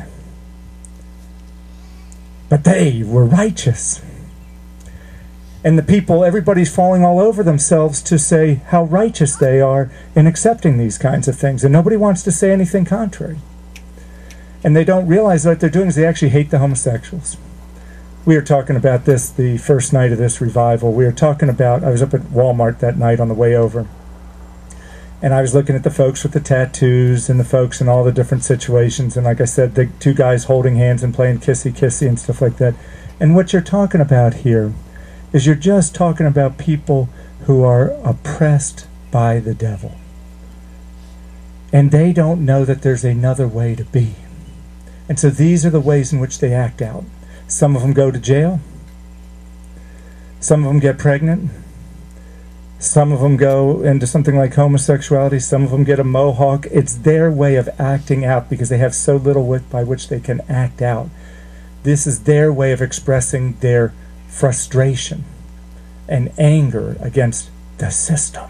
But they were righteous. And the people, everybody's falling all over themselves to say how righteous they are in accepting these kinds of things. And nobody wants to say anything contrary. And they don't realize that what they're doing is they actually hate the homosexuals. We were talking about this the first night of this revival. We were talking about, I was up at Walmart that night on the way over. And I was looking at the folks with the tattoos and the folks in all the different situations. And like I said, the two guys holding hands and playing kissy-kissy and stuff like that. And what you're talking about here is you're just talking about people who are oppressed by the devil. And they don't know that there's another way to be. And so these are the ways in which they act out. Some of them go to jail. Some of them get pregnant. Some of them go into something like homosexuality. Some of them get a mohawk. It's their way of acting out because they have so little with by which they can act out. This is their way of expressing their frustration and anger against the system,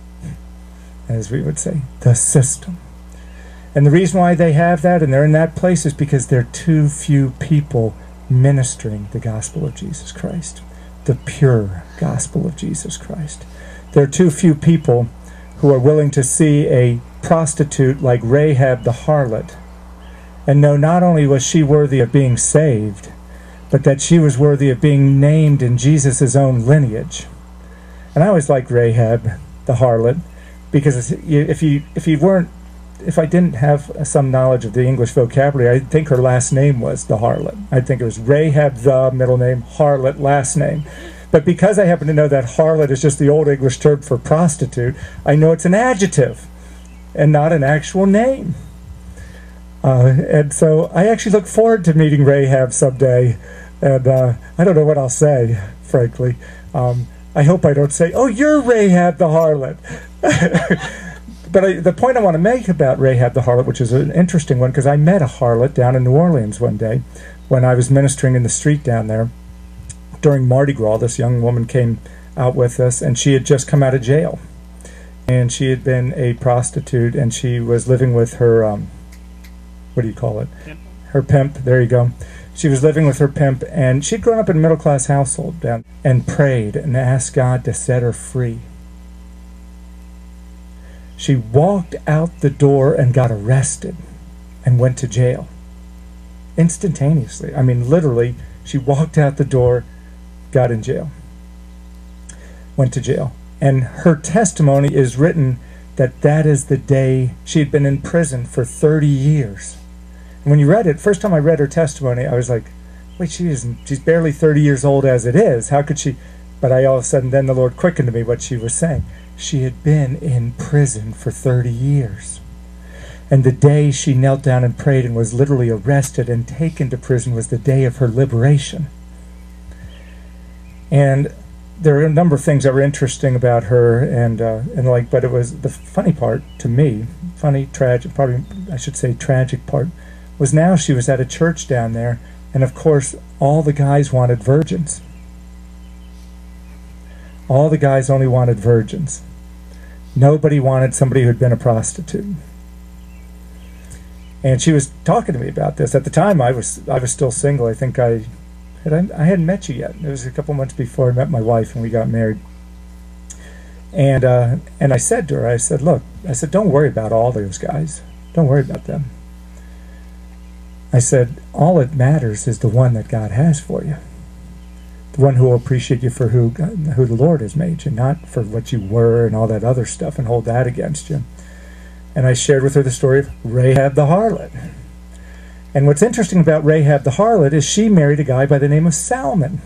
as we would say, the system. And the reason why they have that and they're in that place is because there are too few people ministering the gospel of Jesus Christ, the pure gospel of Jesus Christ. There are too few people who are willing to see a prostitute like Rahab the harlot and know not only was she worthy of being saved, but that she was worthy of being named in Jesus' own lineage. And I always liked Rahab the harlot because if you if you weren't if I didn't have some knowledge of the English vocabulary, I'd think her last name was the harlot. I'd think it was Rahab the middle name, harlot last name. But because I happen to know that harlot is just the old English term for prostitute, I know it's an adjective and not an actual name. Uh, and so I actually look forward to meeting Rahab someday. And uh, I don't know what I'll say, frankly. Um, I hope I don't say, oh, you're Rahab the harlot. But I, the point I want to make about Rahab the harlot, which is an interesting one, because I met a harlot down in New Orleans one day when I was ministering in the street down there. During Mardi Gras, this young woman came out with us, and she had just come out of jail. And she had been a prostitute, and she was living with her, um, what do you call it? Pimp. Her pimp, there you go. She was living with her pimp, and she'd grown up in a middle-class household down and prayed and asked God to set her free. She walked out the door and got arrested and went to jail. Instantaneously. I mean, literally, she walked out the door, got in jail, went to jail. And her testimony is written that that is the day she had been in prison for thirty years. And when you read it, first time I read her testimony, I was like, wait, she isn't, she's barely thirty years old as it is. How could she? But I all of a sudden, then the Lord quickened to me what she was saying. She had been in prison for thirty years. And the day she knelt down and prayed and was literally arrested and taken to prison was the day of her liberation. And there are a number of things that were interesting about her, and uh, and like, but it was the funny part to me, funny, tragic, probably I should say tragic part, was now she was at a church down there, and of course all the guys wanted virgins. All the guys only wanted virgins. Nobody wanted somebody who had been a prostitute. And she was talking to me about this. At the time, I was I was still single. I think I had I hadn't met you yet. It was a couple months before I met my wife and we got married. And uh, and I said to her, I said, look, I said, don't worry about all those guys. Don't worry about them. I said, all that matters is the one that God has for you. The one who will appreciate you for who who the Lord has made you, not for what you were and all that other stuff and hold that against you. And I shared with her the story of Rahab the harlot. And what's interesting about Rahab the harlot is she married a guy by the name of Salmon.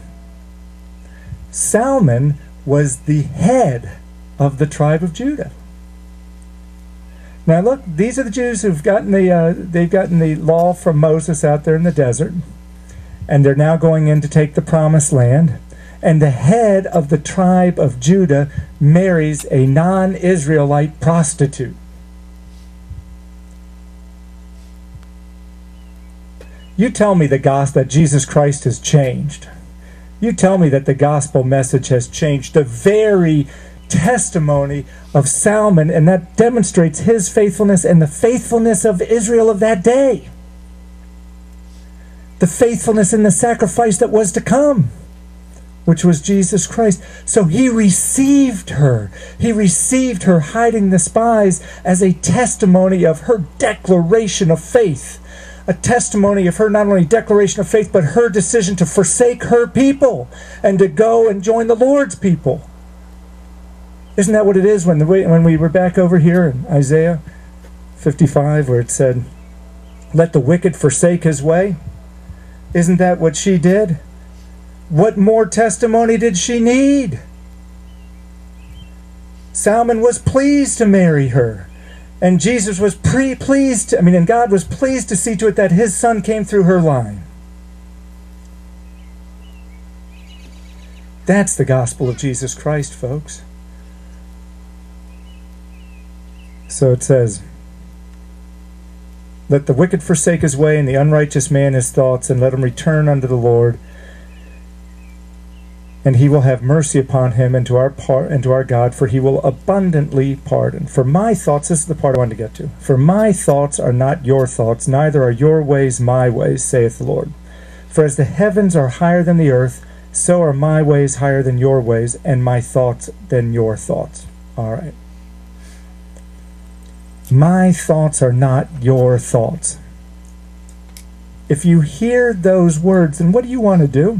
Salmon was the head of the tribe of Judah. Now look, these are the Jews who've gotten the uh, they've gotten the law from Moses out there in the desert, and they're now going in to take the promised land. And the head of the tribe of Judah marries a non-Israelite prostitute. You tell me the gospel that Jesus Christ has changed. You tell me that the gospel message has changed. The very testimony of Salmon, and that demonstrates his faithfulness and the faithfulness of Israel of that day. The faithfulness in the sacrifice that was to come, which was Jesus Christ. So he received her. He received her hiding the spies as a testimony of her declaration of faith. A testimony of her not only declaration of faith, but her decision to forsake her people and to go and join the Lord's people. Isn't that what it is when the when we were back over here in Isaiah fifty-five, where it said, "Let the wicked forsake his way"? Isn't that what she did? What more testimony did she need? Salmon was pleased to marry her. And Jesus was pre pleased, to, I mean, and God was pleased to see to it that his son came through her line. That's the gospel of Jesus Christ, folks. So it says, let the wicked forsake his way, and the unrighteous man his thoughts, and let him return unto the Lord, and he will have mercy upon him and to our par- and to our God, for he will abundantly pardon. For my thoughts, this is the part I want to get to. For my thoughts are not your thoughts, neither are your ways my ways, saith the Lord. For as the heavens are higher than the earth, so are my ways higher than your ways, and my thoughts than your thoughts. All right. My thoughts are not your thoughts. If you hear those words, then what do you want to do?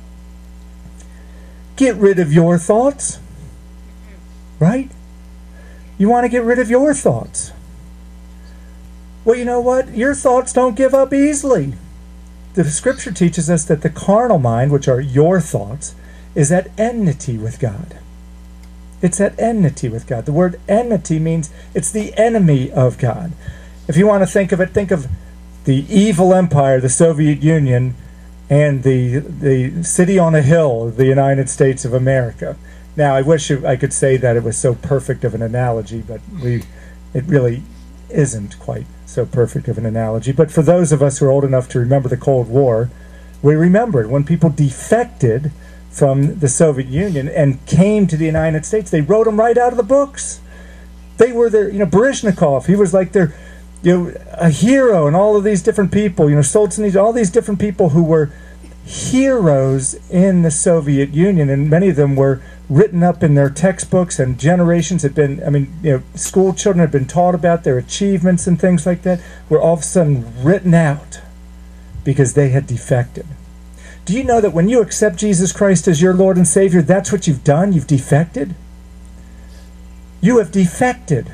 Get rid of your thoughts, right? You want to get rid of your thoughts. Well, you know what? Your thoughts don't give up easily. The scripture teaches us that the carnal mind, which are your thoughts, is at enmity with God. It's at enmity with God. The word enmity means it's the enemy of God. If you want to think of it, think of the evil empire, the Soviet Union, and the the city on a hill, the United States of America. Now, I wish I could say that it was so perfect of an analogy, but we it really isn't quite so perfect of an analogy. But for those of us who are old enough to remember the Cold War, we remember it. When people defected from the Soviet Union and came to the United States, they wrote them right out of the books. They were their, you know, Baryshnikov, he was like their, you know, a hero, and all of these different people, you know, Solzhenitsyn, all these different people who were heroes in the Soviet Union, and many of them were written up in their textbooks, and generations had been, I mean, you know, school children had been taught about their achievements and things like that, were all of a sudden written out because they had defected. Do you know that when you accept Jesus Christ as your Lord and Savior, that's what you've done? You've defected. You have defected.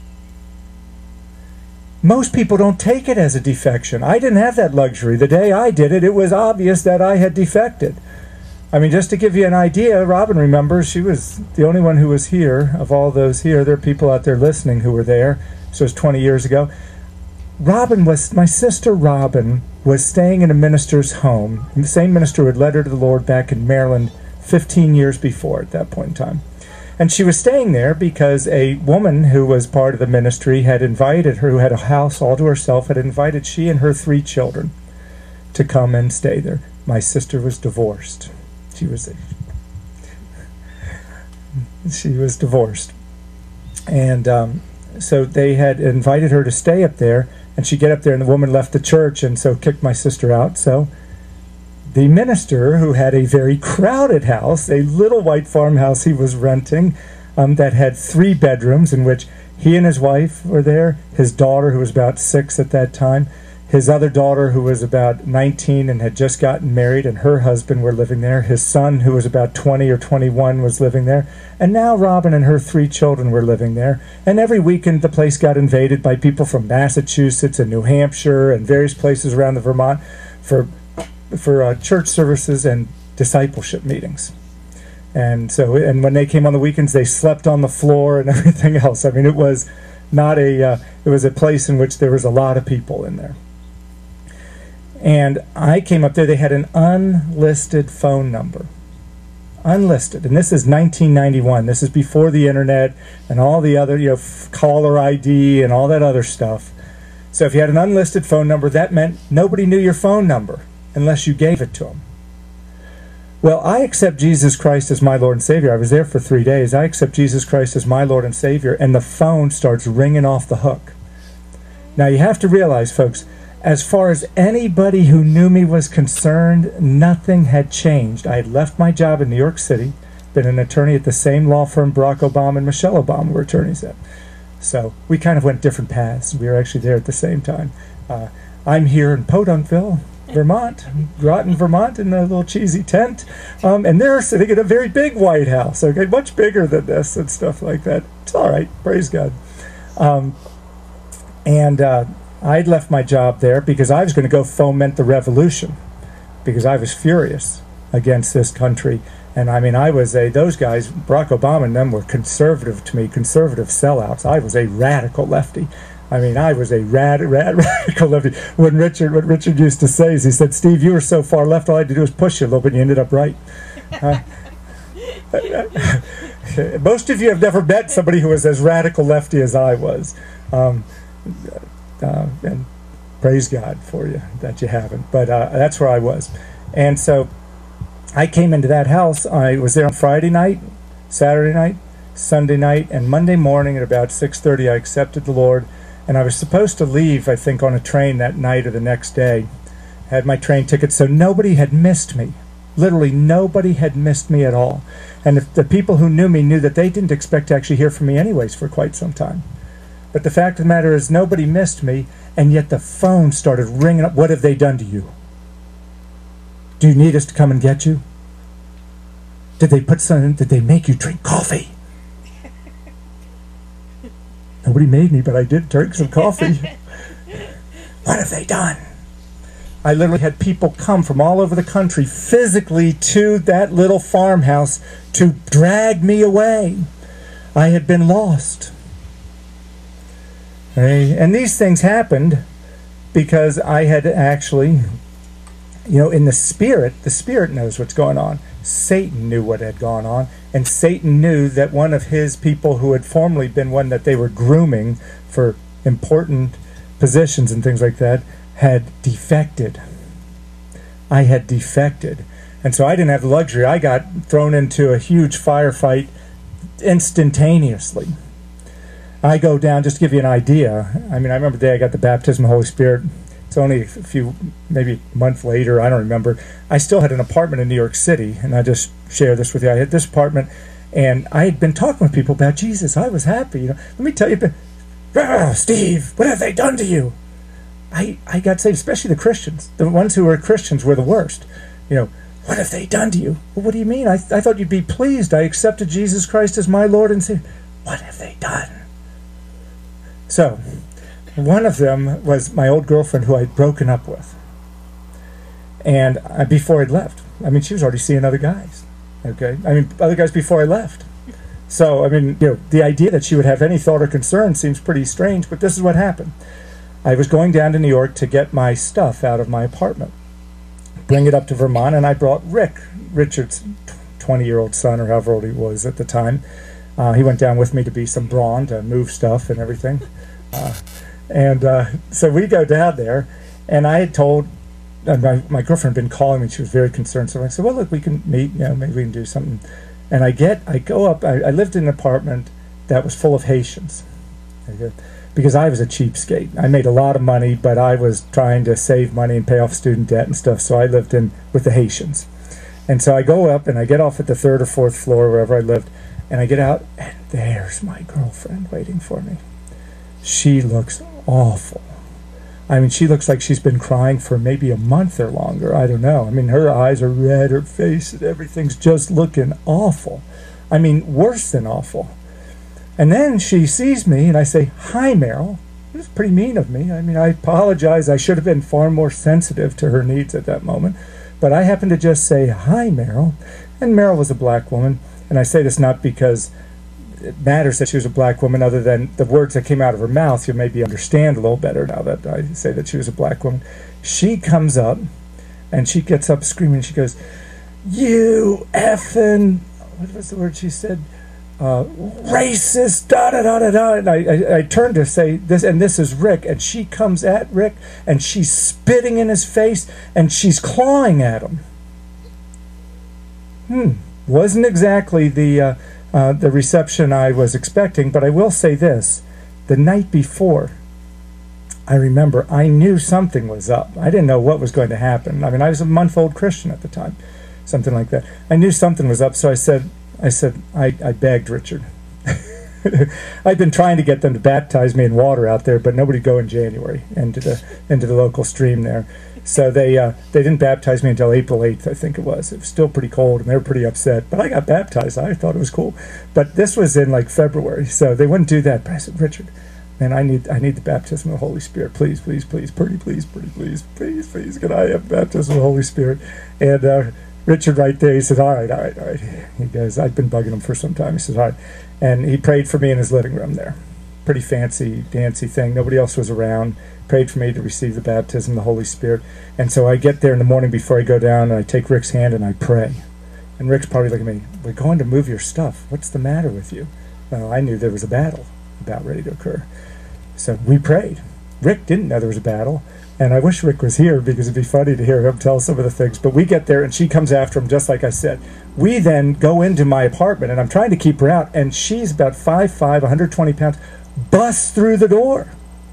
Most people don't take it as a defection. I didn't have that luxury. The day I did it, it was obvious that I had defected. I mean, just to give you an idea, Robin remembers, she was the only one who was here of all those here. There are people out there listening who were there. So it was twenty years ago. Robin was, my sister Robin was staying in a minister's home. The same minister who had led her to the Lord back in Maryland fifteen years before at that point in time. And she was staying there because a woman who was part of the ministry had invited her, who had a house all to herself, had invited she and her three children to come and stay there. My sister was divorced. She was a, she was divorced. And um, so they had invited her to stay up there, and she'd get up there, and the woman left the church, and so kicked my sister out. So the minister, who had a very crowded house, a little white farmhouse he was renting, um, that had three bedrooms, in which he and his wife were there, his daughter, who was about six at that time, his other daughter, who was about nineteen and had just gotten married, and her husband were living there. His son, who was about twenty or twenty-one, was living there. And now Robin and her three children were living there. And every weekend the place got invaded by people from Massachusetts and New Hampshire and various places around the Vermont for for uh, church services and discipleship meetings. And so, and when they came on the weekends, they slept on the floor and everything else. I mean, it was not a, uh, it was a place in which there was a lot of people in there. And I came up there, they had an unlisted phone number. Unlisted. And this is nineteen ninety-one. This is before the internet and all the other, you know, caller I D and all that other stuff. So if you had an unlisted phone number, that meant nobody knew your phone number unless you gave it to them. Well, I accept Jesus Christ as my Lord and Savior. I was there for three days. I accept Jesus Christ as my Lord and Savior, and the phone starts ringing off the hook. Now, you have to realize, folks, as far as anybody who knew me was concerned, nothing had changed. I had left my job in New York City, been an attorney at the same law firm Barack Obama and Michelle Obama were attorneys at. So we kind of went different paths. We were actually there at the same time. Uh, I'm here in Podunkville, Vermont, Groton, Vermont, in a little cheesy tent. Um, and they're sitting in a very big White House, okay, much bigger than this and stuff like that. It's all right, praise God. Um, and uh, I'd left my job there because I was going to go foment the revolution, because I was furious against this country And I mean, I was a, those guys, Barack Obama and them were conservative to me, conservative sellouts. I was a radical lefty. I mean, I was a rad, rad, radical lefty. When Richard, what Richard used to say is, he said, Steve, you were so far left, all I had to do was push you a little bit and you ended up right. Uh, most of you have never met somebody who was as radical lefty as I was. Um, uh, and praise God for you that you haven't. But uh, that's where I was. And so I came into that house. I was there on Friday night, Saturday night, Sunday night, and Monday morning at about six thirty I accepted the Lord. And I was supposed to leave, I think, on a train that night or the next day. I had my train ticket, so nobody had missed me. Literally nobody had missed me at all. And if the people who knew me knew that they didn't expect to actually hear from me anyways for quite some time. But the fact of the matter is nobody missed me, and yet the phone started ringing up. What have they done to you? Do you need us to come and get you? Did they put something, did they make you drink coffee? Nobody made me, but I did drink some coffee. What have they done? I literally had people come from all over the country physically to that little farmhouse to drag me away. I had been lost. Okay? And these things happened because I had actually, you know, in the spirit, the spirit knows what's going on. Satan knew what had gone on, and Satan knew that one of his people who had formerly been one that they were grooming for important positions and things like that had defected. I had defected. And so I didn't have the luxury. I got thrown into a huge firefight instantaneously. I go down, just to give you an idea. I mean, I remember the day I got the baptism of the Holy Spirit. It's only a few, maybe a month later, I don't remember. I still had an apartment in New York City, and I just share this with you. I had this apartment, and I had been talking with people about Jesus. I was happy. You know, let me tell you, oh, Steve, what have they done to you? I, I got saved, especially the Christians. The ones who were Christians were the worst. You know, what have they done to you? Well, what do you mean? I, I thought you'd be pleased. I accepted Jesus Christ as my Lord and Savior. What have they done? So, one of them was my old girlfriend who I'd broken up with. And I, before I'd left. I mean, she was already seeing other guys. Okay? I mean, other guys before I left. So, I mean, you know, the idea that she would have any thought or concern seems pretty strange, but this is what happened. I was going down to New York to get my stuff out of my apartment, bring it up to Vermont, and I brought Rick, Richard's twenty-year-old son, or however old he was at the time. Uh, he went down with me to be some brawn, to move stuff and everything. Uh, and uh, so we go down there, and I had told, uh, my, my girlfriend had been calling me, she was very concerned, so I said, well, look, we can meet, you know, maybe we can do something. And I get, I go up, I, I lived in an apartment that was full of Haitians. Okay? Because I was a cheapskate. I made a lot of money, but I was trying to save money and pay off student debt and stuff, so I lived in with the Haitians. And so I go up, and I get off at the third or fourth floor, wherever I lived, and I get out, and there's my girlfriend waiting for me. She looks awful. I mean, she looks like she's been crying for maybe a month or longer. I don't know. I mean, her eyes are red, her face, and everything's just looking awful. I mean, worse than awful. And then she sees me, and I say, hi, Meryl. It was pretty mean of me. I mean, I apologize. I should have been far more sensitive to her needs at that moment. But I happened to just say, hi, Meryl. And Meryl was a black woman. And I say this not because it matters that she was a black woman, other than the words that came out of her mouth. You'll maybe understand a little better now that I say that she was a black woman. She comes up, and she gets up screaming. She goes, you effing, what was the word she said? Uh, racist, da da da da da. And I, I, I turned to say this, and this is Rick, and she comes at Rick, and she's spitting in his face, and she's clawing at him. Hmm, wasn't exactly the uh, uh, the reception I was expecting, but I will say this: the night before, I remember I knew something was up. I didn't know what was going to happen. I mean, I was a month-old Christian at the time, something like that. I knew something was up, so I said. I said, I, I begged Richard. I'd been trying to get them to baptize me in water out there, but nobody would go in January into the into the local stream there. So they uh, they didn't baptize me until April eighth, I think it was. It was still pretty cold, and they were pretty upset. But I got baptized. I thought it was cool. But this was in like February, so they wouldn't do that. But I said, Richard, man, I need I need the baptism of the Holy Spirit. Please, please, please, pretty, please, pretty, please, please, please, can I have baptism of the Holy Spirit? And uh, Richard right there, he said, all right, all right, all right. He goes, I've been bugging him for some time. He says, all right. And he prayed for me in his living room there. Pretty fancy, dancy thing. Nobody else was around. Prayed for me to receive the baptism of the Holy Spirit. And so I get there in the morning before I go down, and I take Rick's hand and I pray. And Rick's probably looking at me, we're going to move your stuff. What's the matter with you? Well, I knew there was a battle about ready to occur. So we prayed. Rick didn't know there was a battle. And I wish Rick was here because it'd be funny to hear him tell some of the things. But we get there and she comes after him, just like I said. We then go into my apartment, and I'm trying to keep her out. And she's about five foot five, one hundred twenty pounds, busts through the door.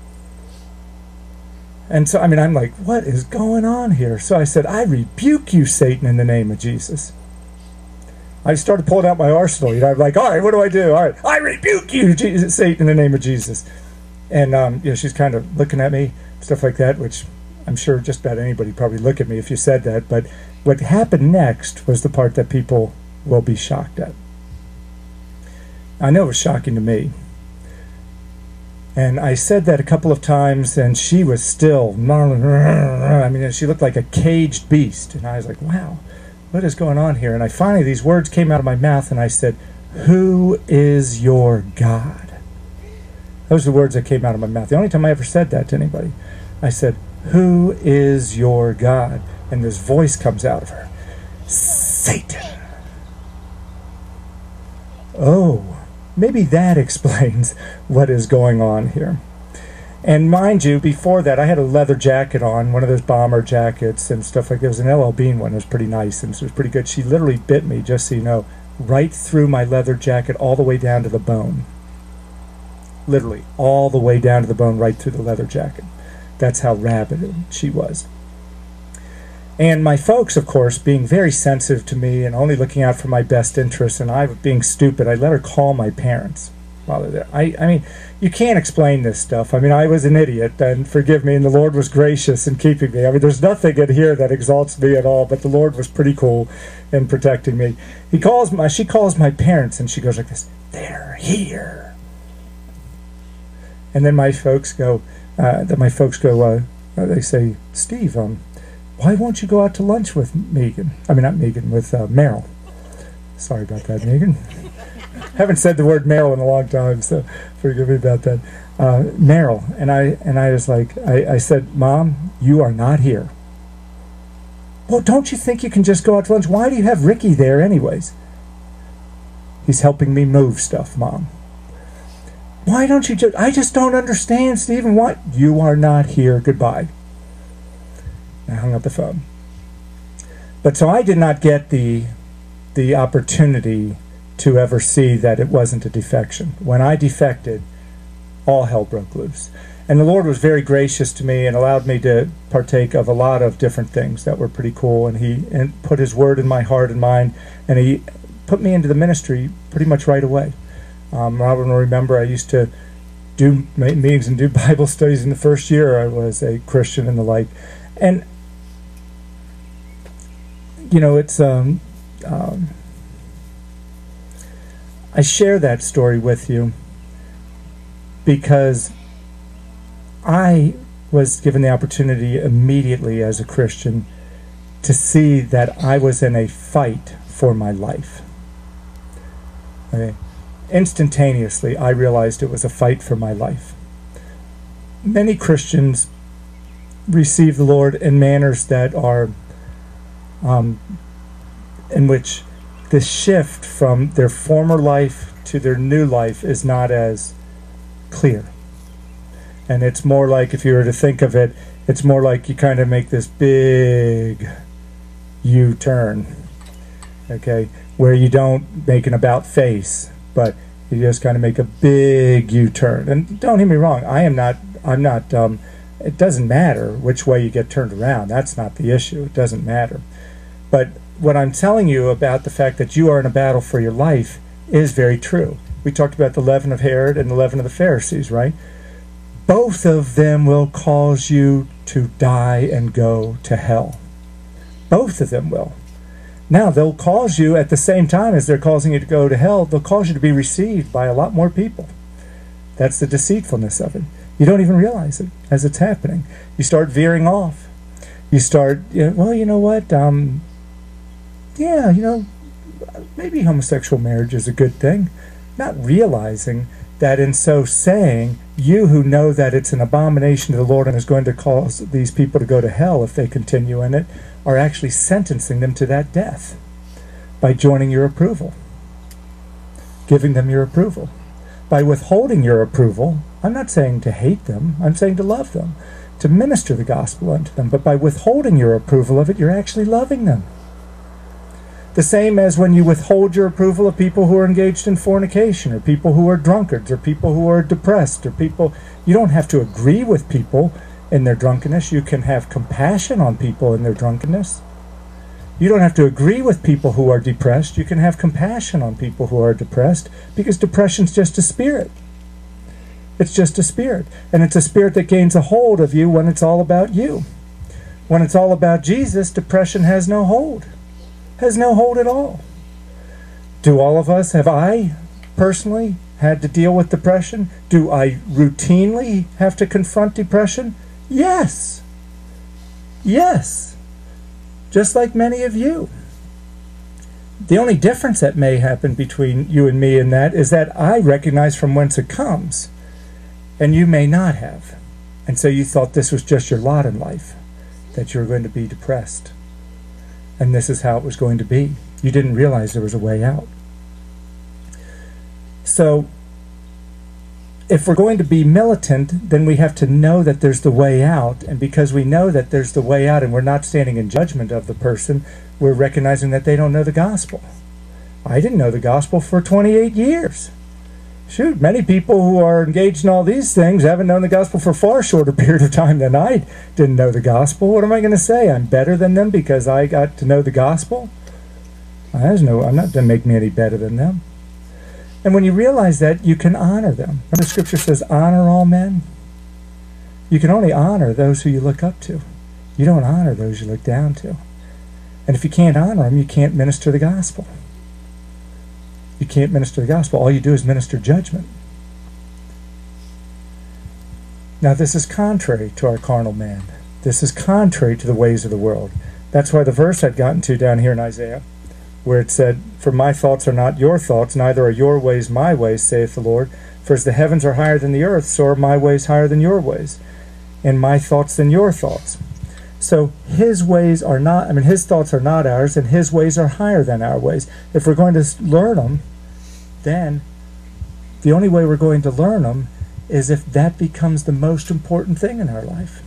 And so, I mean, I'm like, what is going on here? So I said, I rebuke you, Satan, in the name of Jesus. I started pulling out my arsenal. You know, I'm like, all right, what do I do? All right, I rebuke you, Jesus, Satan, in the name of Jesus. And, um, you know, she's kind of looking at me, stuff like that, which I'm sure just about anybody probably look at me if you said that. But what happened next was the part that people will be shocked at. I know it was shocking to me. And I said that a couple of times, and she was still, I mean, she looked like a caged beast. And I was like, wow, what is going on here? And I finally, these words came out of my mouth, and I said, who is your God? Those are the words that came out of my mouth. The only time I ever said that to anybody. I said, who is your God? And this voice comes out of her. Satan. Oh, maybe that explains what is going on here. And mind you, before that, I had a leather jacket on, one of those bomber jackets and stuff like that. It was an L L Bean one. It was pretty nice, and it was pretty good. She literally bit me, just so you know, right through my leather jacket all the way down to the bone. Literally, all the way down to the bone, right through the leather jacket. That's how rabid she was. And my folks, of course, being very sensitive to me and only looking out for my best interests, and I, being stupid, I let her call my parents while they're there. I, I mean, you can't explain this stuff. I mean, I was an idiot, and forgive me, and the Lord was gracious in keeping me. I mean, there's nothing in here that exalts me at all, but the Lord was pretty cool in protecting me. He calls my, she calls my parents, and she goes like this, they're here. And then my folks go, uh, then my folks go, uh, they say, Steve, um, why won't you go out to lunch with Megan? I mean, not Megan, with uh, Meryl. Sorry about that, Megan. Haven't said the word Meryl in a long time, so forgive me about that. Uh, Meryl, and I and I was like, I, I said, Mom, you are not here. Well, don't you think you can just go out to lunch? Why do you have Ricky there anyways? He's helping me move stuff, Mom. Why don't you just, I just don't understand, Stephen. What? You are not here. Goodbye. I hung up the phone. But so I did not get the the opportunity to ever see that it wasn't a defection. When I defected, all hell broke loose. And the Lord was very gracious to me and allowed me to partake of a lot of different things that were pretty cool. And He and put His word in my heart and mind, and He put me into the ministry pretty much right away. Um, Robin will remember I used to do meetings and do Bible studies in the first year I was a Christian and the like. And, you know, it's, um, um, I share that story with you because I was given the opportunity immediately as a Christian to see that I was in a fight for my life. Okay. Instantaneously, I realized it was a fight for my life. Many Christians receive the Lord in manners that are, um, in which the shift from their former life to their new life is not as clear. And it's more like, if you were to think of it, it's more like you kind of make this big U-turn, okay, where you don't make an about face, but you just kind of make a big U-turn. And don't get me wrong, I am not, I'm not, um, it doesn't matter which way you get turned around. That's not the issue. It doesn't matter. But what I'm telling you about the fact that you are in a battle for your life is very true. We talked about the leaven of Herod and the leaven of the Pharisees, right? Both of them will cause you to die and go to hell. Both of them will. Now, they'll cause you, at the same time as they're causing you to go to hell, they'll cause you to be received by a lot more people. That's the deceitfulness of it. You don't even realize it as it's happening. You start veering off. You start, you know, well, you know what? Um, yeah, you know, maybe homosexual marriage is a good thing, not realizing that in so saying, you who know that it's an abomination to the Lord and is going to cause these people to go to hell if they continue in it, are actually sentencing them to that death by joining your approval, giving them your approval. By withholding your approval, I'm not saying to hate them, I'm saying to love them, to minister the gospel unto them, but by withholding your approval of it, you're actually loving them. The same as when you withhold your approval of people who are engaged in fornication, or people who are drunkards, or people who are depressed, or people... You don't have to agree with people in their drunkenness. You can have compassion on people in their drunkenness. You don't have to agree with people who are depressed. You can have compassion on people who are depressed, because depression's just a spirit. It's just a spirit. And it's a spirit that gains a hold of you when it's all about you. When it's all about Jesus, depression has no hold. Has no hold at all. Do all of us, have I personally had to deal with depression? Do I routinely have to confront depression? Yes. Yes. Just like many of you. The only difference that may happen between you and me in that is that I recognize from whence it comes, and you may not have. And so you thought this was just your lot in life, that you were going to be depressed. And this is how it was going to be. You didn't realize there was a way out. So, if we're going to be militant, then we have to know that there's the way out. And because we know that there's the way out and we're not standing in judgment of the person, we're recognizing that they don't know the gospel. I didn't know the gospel for twenty-eight years. Shoot, many people who are engaged in all these things haven't known the gospel for a far shorter period of time than I didn't know the gospel. What am I going to say? I'm better than them because I got to know the gospel? There's no, I'm not going to make me any better than them. And when you realize that, you can honor them. Remember, Scripture says, honor all men. You can only honor those who you look up to. You don't honor those you look down to. And if you can't honor them, you can't minister the gospel. You can't minister the gospel. All you do is minister judgment. Now, this is contrary to our carnal man. This is contrary to the ways of the world. That's why the verse I'd gotten to down here in Isaiah, where it said, for my thoughts are not your thoughts, neither are your ways my ways, saith the Lord. For as the heavens are higher than the earth, so are my ways higher than your ways, and my thoughts than your thoughts. So his ways are not, I mean, his thoughts are not ours, and his ways are higher than our ways. If we're going to learn them, then the only way we're going to learn them is if that becomes the most important thing in our life.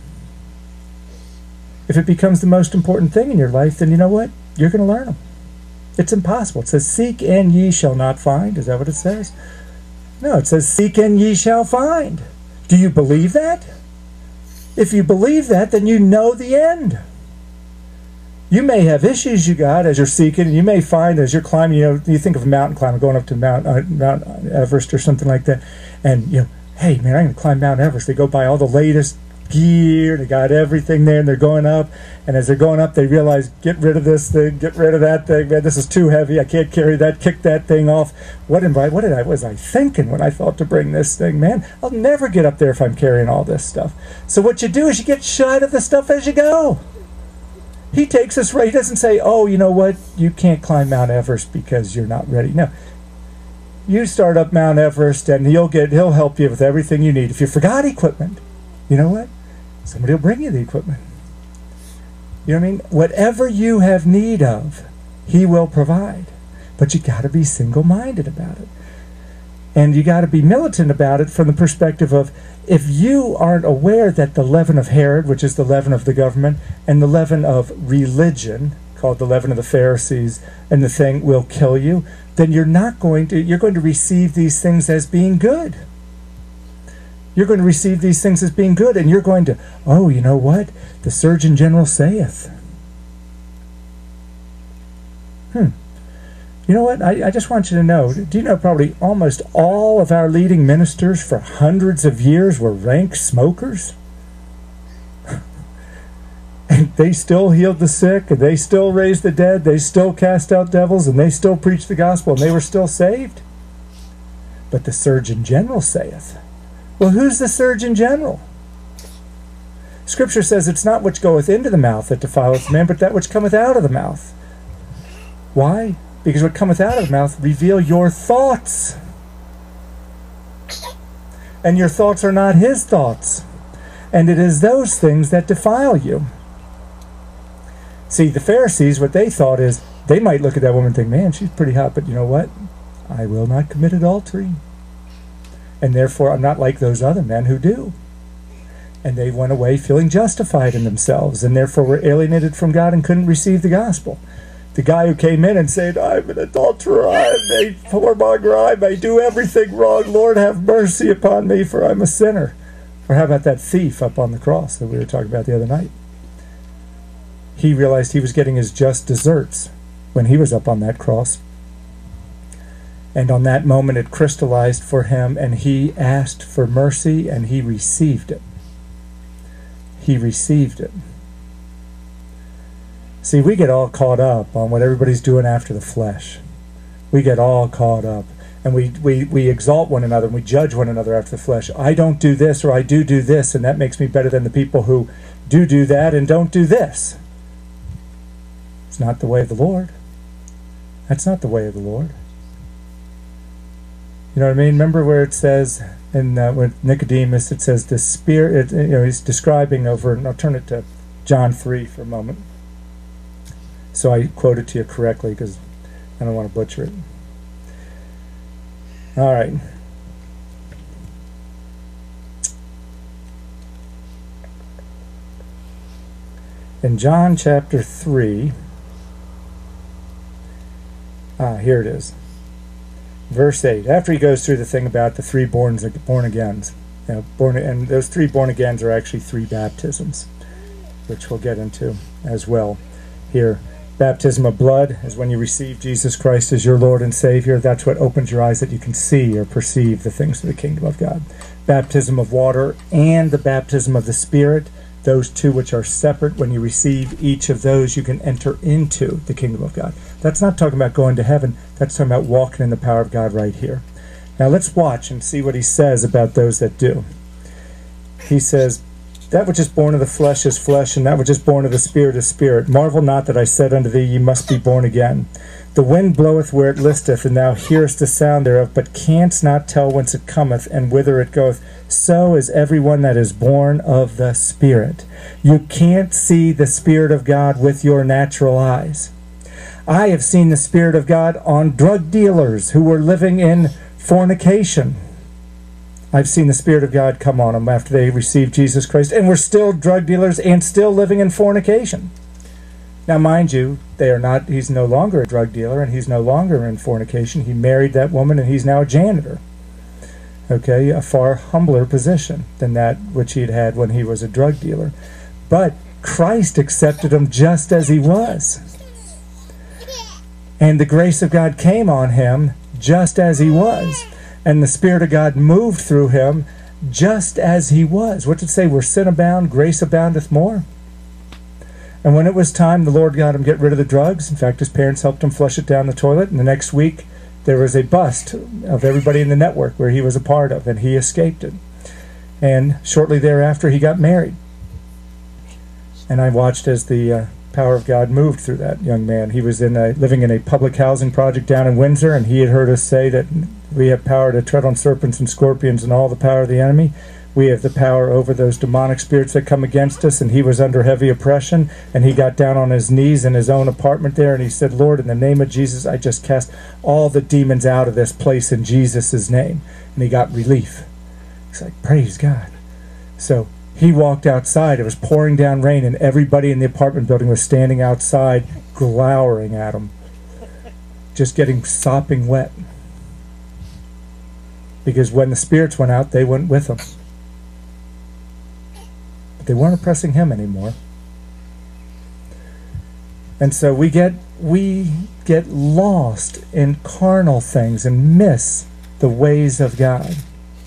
If it becomes the most important thing in your life, then you know what? You're going to learn them. It's impossible. It says, seek and ye shall not find. Is that what it says? No, it says, seek and ye shall find. Do you believe that? If you believe that, then you know the end. You may have issues you got as you're seeking, and you may find as you're climbing, you know, you think of a mountain climber going up to Mount, uh, Mount Everest or something like that, and, you know, hey, man, I'm going to climb Mount Everest. They go buy all the latest gear, they got everything there, and they're going up, and as they're going up, they realize, get rid of this thing, get rid of that thing, man, this is too heavy, I can't carry that, kick that thing off. What, am I, what did I, was I thinking when I thought to bring this thing, man? I'll never get up there if I'm carrying all this stuff. So what you do is you get shy of the stuff as you go. He takes us right. He doesn't say, oh, you know what? You can't climb Mount Everest because you're not ready. No. You start up Mount Everest and he'll get he'll help you with everything you need. If you forgot equipment, you know what? Somebody will bring you the equipment. You know what I mean? Whatever you have need of, he will provide. But you got to be single-minded about it. And you got to be militant about it from the perspective of, if you aren't aware that the leaven of Herod, which is the leaven of the government, and the leaven of religion, called the leaven of the Pharisees, and the thing will kill you, then you're not going to, you're going to receive these things as being good. You're going to receive these things as being good, and you're going to, oh, you know what? The Surgeon General saith. Hmm. You know what? I, I just want you to know, do you know probably almost all of our leading ministers for hundreds of years were rank smokers? And they still healed the sick, and they still raised the dead, they still cast out devils, and they still preached the gospel, and they were still saved. But the Surgeon General saith. Well, who's the Surgeon General? Scripture says it's not which goeth into the mouth that defileth man, but that which cometh out of the mouth. Why? Because what cometh out of the mouth reveal your thoughts. And your thoughts are not his thoughts. And it is those things that defile you. See, the Pharisees, what they thought is, they might look at that woman and think, man, she's pretty hot, but you know what? I will not commit adultery. And therefore, I'm not like those other men who do. And they went away feeling justified in themselves, and therefore were alienated from God and couldn't receive the gospel. The guy who came in and said, I'm an adulterer, I'm a whoremonger, I may do everything wrong, Lord have mercy upon me, for I'm a sinner. Or how about that thief up on the cross that we were talking about the other night? He realized he was getting his just deserts when he was up on that cross. And on that moment it crystallized for him, and he asked for mercy, and he received it. He received it. See, we get all caught up on what everybody's doing after the flesh. We get all caught up. And we, we, we exalt one another, and we judge one another after the flesh. I don't do this, or I do do this, and that makes me better than the people who do do that and don't do this. It's not the way of the Lord. That's not the way of the Lord. You know what I mean? Remember where it says, in uh, with Nicodemus, it says the Spirit, you know, he's describing over, and I'll turn it to John three for a moment. So I quote it to you correctly because I don't want to butcher it. All right. In John chapter three, ah, here it is. Verse eight. After he goes through the thing about the three born born agains, you know, born, and those three born agains are actually three baptisms, which we'll get into as well here. Baptism of blood is when you receive Jesus Christ as your Lord and Savior. That's what opens your eyes that you can see or perceive the things of the kingdom of God. Baptism of water and the baptism of the Spirit, those two which are separate. When you receive each of those, you can enter into the kingdom of God. That's not talking about going to heaven. That's talking about walking in the power of God right here. Now let's watch and see what he says about those that do. He says, that which is born of the flesh is flesh, and that which is born of the Spirit is spirit. Marvel not that I said unto thee, ye must be born again. The wind bloweth where it listeth, and thou hearest the sound thereof, but canst not tell whence it cometh, and whither it goeth. So is everyone that is born of the Spirit. You can't see the Spirit of God with your natural eyes. I have seen the Spirit of God on drug dealers who were living in fornication. I've seen the Spirit of God come on them after they received Jesus Christ, and were still drug dealers and still living in fornication. Now, mind you, they are not. He's no longer a drug dealer, and he's no longer in fornication. He married that woman, and he's now a janitor. Okay, a far humbler position than that which he had had when he was a drug dealer. But Christ accepted him just as he was. And the grace of God came on him just as he was. And the Spirit of God moved through him just as he was. What did it say? Where sin abound, grace aboundeth more. And when it was time, the Lord got him get rid of the drugs. In fact, his parents helped him flush it down the toilet. And the next week, there was a bust of everybody in the network where he was a part of, and he escaped it. And shortly thereafter, he got married. And I watched as the uh, power of God moved through that young man. He was in a, living in a public housing project down in Windsor, and he had heard us say that we have power to tread on serpents and scorpions and all the power of the enemy. We have the power over those demonic spirits that come against us, and he was under heavy oppression, and he got down on his knees in his own apartment there, and he said, Lord, in the name of Jesus, I just cast all the demons out of this place in Jesus' name. And he got relief. He's like, praise God. So he walked outside. It was pouring down rain, and everybody in the apartment building was standing outside glowering at him, just getting sopping wet. Because when the spirits went out, they went with them. But they weren't oppressing him anymore. And so we get we get lost in carnal things and miss the ways of God.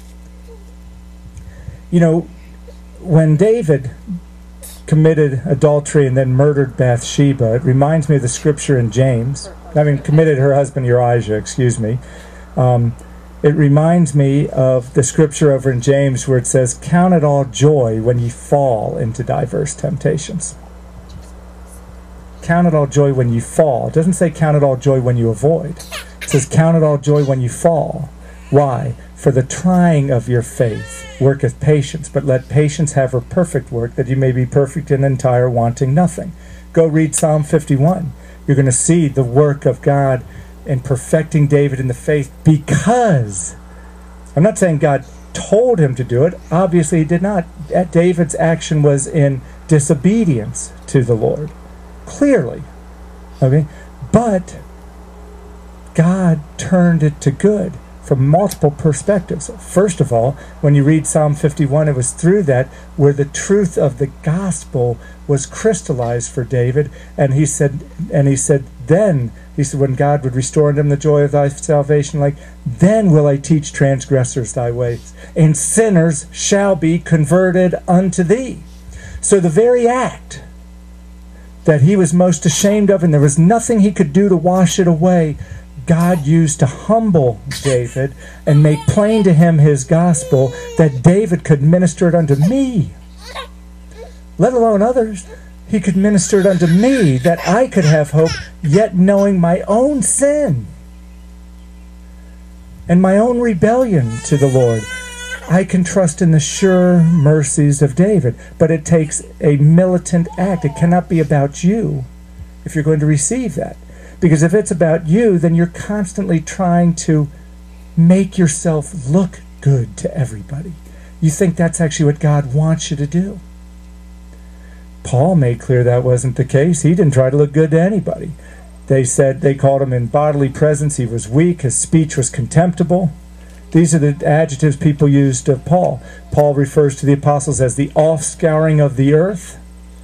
You know, when David committed adultery and then murdered Bathsheba, it reminds me of the scripture in James. I mean, committed her husband Uriah, excuse me. Um, it reminds me of the scripture over in James where it says, count it all joy when ye fall into diverse temptations. count it all joy when you fall. It doesn't say count it all joy when you avoid. It says count it all joy when you fall. Why? For the trying of your faith worketh patience, but let patience have her perfect work, that you may be perfect and entire, wanting nothing. Go read Psalm fifty-one. You're going to see the work of God in perfecting David in the faith, because, I'm not saying God told him to do it. Obviously he did not. David's action was in disobedience to the Lord. Clearly. Okay? But God turned it to good from multiple perspectives. First of all, when you read Psalm fifty-one, it was through that where the truth of the gospel was crystallized for David, and he said, and he said, then, he said, when God would restore unto him the joy of thy salvation, like, then will I teach transgressors thy ways, and sinners shall be converted unto thee. So the very act that he was most ashamed of, and there was nothing he could do to wash it away, God used to humble David and make plain to him his gospel, that David could minister it unto me, let alone others. He could minister it unto me, that I could have hope, yet knowing my own sin and my own rebellion to the Lord. I can trust in the sure mercies of David, but it takes a militant act. It cannot be about you if you're going to receive that. Because if it's about you, then you're constantly trying to make yourself look good to everybody. You think that's actually what God wants you to do. Paul made clear that wasn't the case. He didn't try to look good to anybody. They said, they called him in bodily presence. He was weak. His speech was contemptible. These are the adjectives people used of Paul. Paul refers to the apostles as the offscouring of the earth.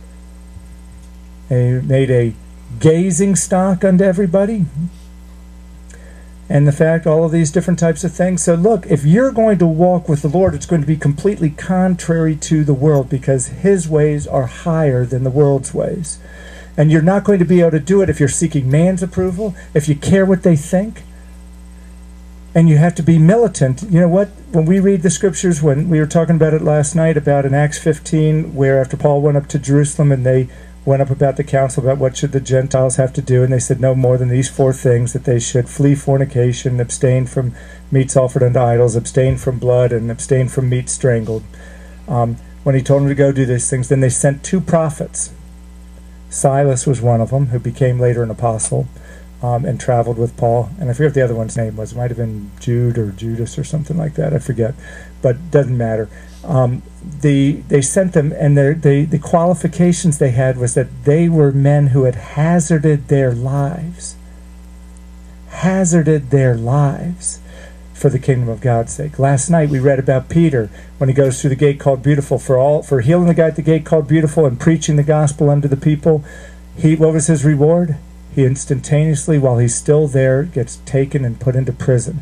He made a gazing stock unto everybody, and the fact, all of these different types of things. So look, if you're going to walk with the Lord, it's going to be completely contrary to the world, because his ways are higher than the world's ways, and you're not going to be able to do it if you're seeking man's approval, if you care what they think, and you have to be militant. You know what, when we read the scriptures, when we were talking about it last night, about in Acts fifteen, where after Paul went up to Jerusalem and they went up about the council about what should the Gentiles have to do, and they said no more than these four things, that they should flee fornication, abstain from meats offered unto idols, abstain from blood, and abstain from meat strangled. Um, when he told them to go do these things, then they sent two prophets. Silas was one of them, who became later an apostle, um, and traveled with Paul. And I forget what the other one's name was. It might have been Jude or Judas or something like that. I forget. But doesn't matter. Um, the they sent them, and they, the qualifications they had was that they were men who had hazarded their lives, hazarded their lives for the kingdom of God's sake. Last night we read about Peter when he goes through the gate called Beautiful, for all for healing the guy at the gate called Beautiful and preaching the gospel unto the people. He what was his reward? He instantaneously, while he's still there, gets taken and put into prison.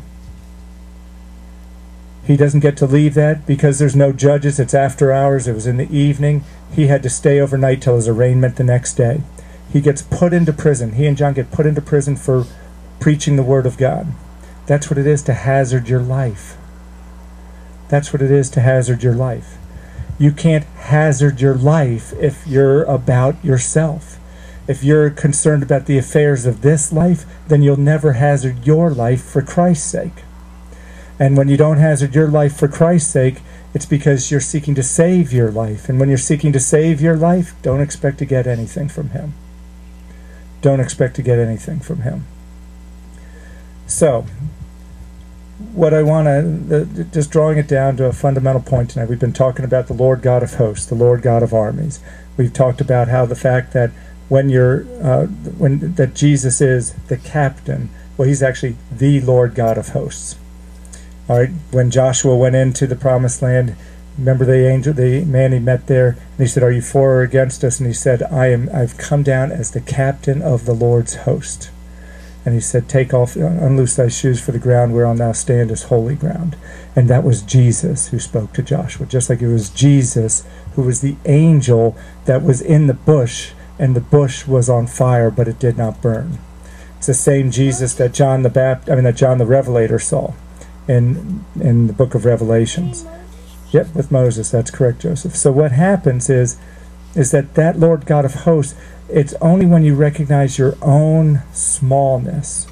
He doesn't get to leave that because there's no judges. It's after hours. It was in the evening. He had to stay overnight till his arraignment the next day. He gets put into prison. He and John get put into prison for preaching the word of God. That's what it is to hazard your life. That's what it is to hazard your life. You can't hazard your life if you're about yourself. If you're concerned about the affairs of this life, then you'll never hazard your life for Christ's sake. And when you don't hazard your life for Christ's sake, it's because you're seeking to save your life. And when you're seeking to save your life, don't expect to get anything from him. Don't expect to get anything from him. So, what I want to, just drawing it down to a fundamental point tonight, we've been talking about the Lord God of hosts, the Lord God of armies. We've talked about how the fact that when you're, uh, when that Jesus is the captain, well, he's actually the Lord God of hosts. All right, when Joshua went into the promised land, remember the angel, the man he met there, and he said, "Are you for or against us?" And he said, "I am. I've come down as the captain of the Lord's host." And he said, "Take off, unloose thy shoes, for the ground whereon thou standest, holy ground." And that was Jesus who spoke to Joshua, just like it was Jesus who was the angel that was in the bush, and the bush was on fire, but it did not burn. It's the same Jesus that John the Baptist, I mean that John the Revelator saw in in the book of Revelations. Yep, with Moses. That's correct, Joseph. So what happens is is that that Lord God of hosts, It's only when you recognize your own smallness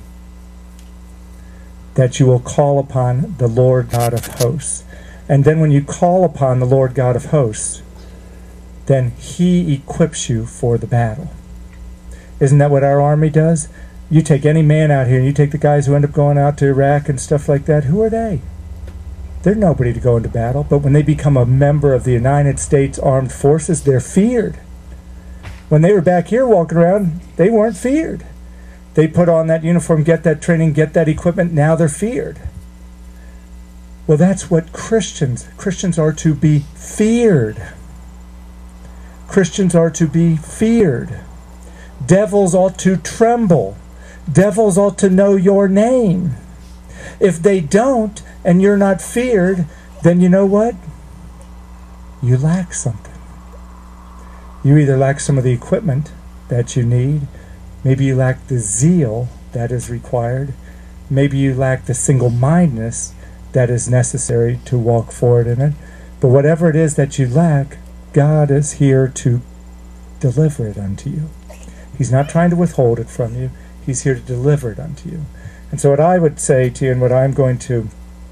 that you will call upon the Lord God of hosts. And then when you call upon the Lord God of hosts, then he equips you for the battle. Isn't that what our army does? You take any man out here, and you take the guys who end up going out to Iraq and stuff like that, who are they? They're nobody to go into battle. But when they become a member of the United States Armed Forces, they're feared. When they were back here walking around, they weren't feared. They put on that uniform, get that training, get that equipment, now they're feared. Well, that's what Christians, Christians are to be feared. Christians are to be feared. Devils ought to tremble. Devils ought to know your name. If they don't, and you're not feared, then you know what? You lack something. You either lack some of the equipment that you need, maybe you lack the zeal that is required, maybe you lack the single-mindedness that is necessary to walk forward in it. But whatever it is that you lack, God is here to deliver it unto you. He's not trying to withhold it from you. He's here to deliver it unto you. And so what I would say to you, and what I'm going to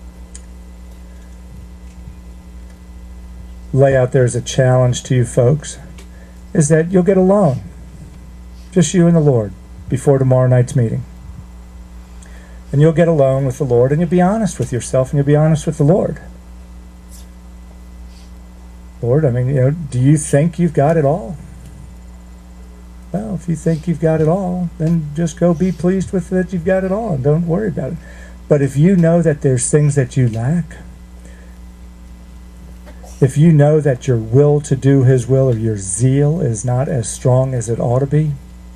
lay out there as a challenge to you folks, is that you'll get alone, just you and the Lord, before tomorrow night's meeting. And you'll get alone with the Lord, and you'll be honest with yourself, and you'll be honest with the Lord. Lord, I mean, you know, do you think you've got it all? Well, if you think you've got it all, then just go be pleased with that you've got it all, and don't worry about it. But if you know that there's things that you lack, if you know that your will to do His will, or your zeal, is not as strong as it ought to be,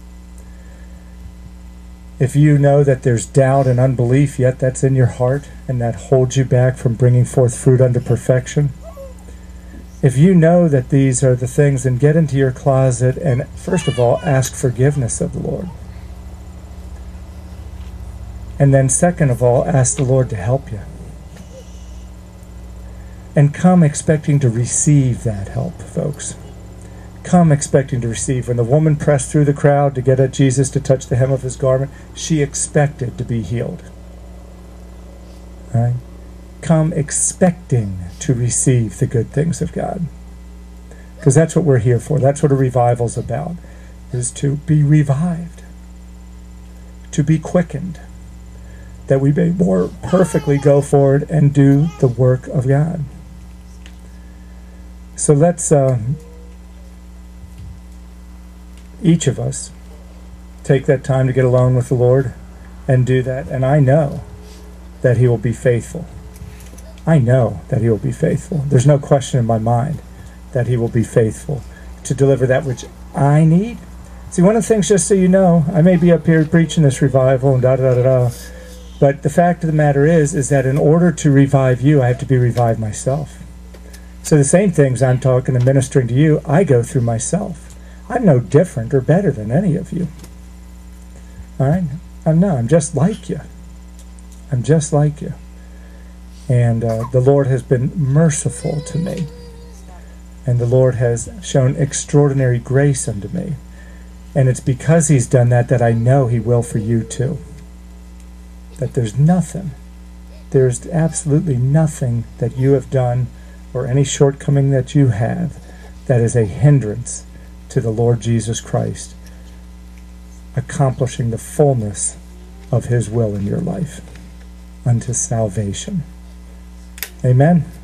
if you know that there's doubt and unbelief yet that's in your heart, and that holds you back from bringing forth fruit unto perfection, if you know that these are the things, then get into your closet and, first of all, ask forgiveness of the Lord. And then, second of all, ask the Lord to help you. And come expecting to receive that help, folks. Come expecting to receive. When the woman pressed through the crowd to get at Jesus to touch the hem of His garment, she expected to be healed. All right? Come expecting to receive the good things of God. Because that's what we're here for. That's what a revival's about, is to be revived, to be quickened, that we may more perfectly go forward and do the work of God. So let's, uh, each of us, take that time to get alone with the Lord and do that. And I know that He will be faithful. I know that He will be faithful. There's no question in my mind that He will be faithful to deliver that which I need. See, one of the things, just so you know, I may be up here preaching this revival and da-da-da-da-da, but the fact of the matter is, is that in order to revive you, I have to be revived myself. So the same things I'm talking and ministering to you, I go through myself. I'm no different or better than any of you. All right? I'm no, I'm just like you. I'm just like you. And uh, the Lord has been merciful to me. And the Lord has shown extraordinary grace unto me. And it's because He's done that that I know He will for you too. That there's nothing, there's absolutely nothing that you have done or any shortcoming that you have that is a hindrance to the Lord Jesus Christ accomplishing the fullness of His will in your life unto salvation. Amen.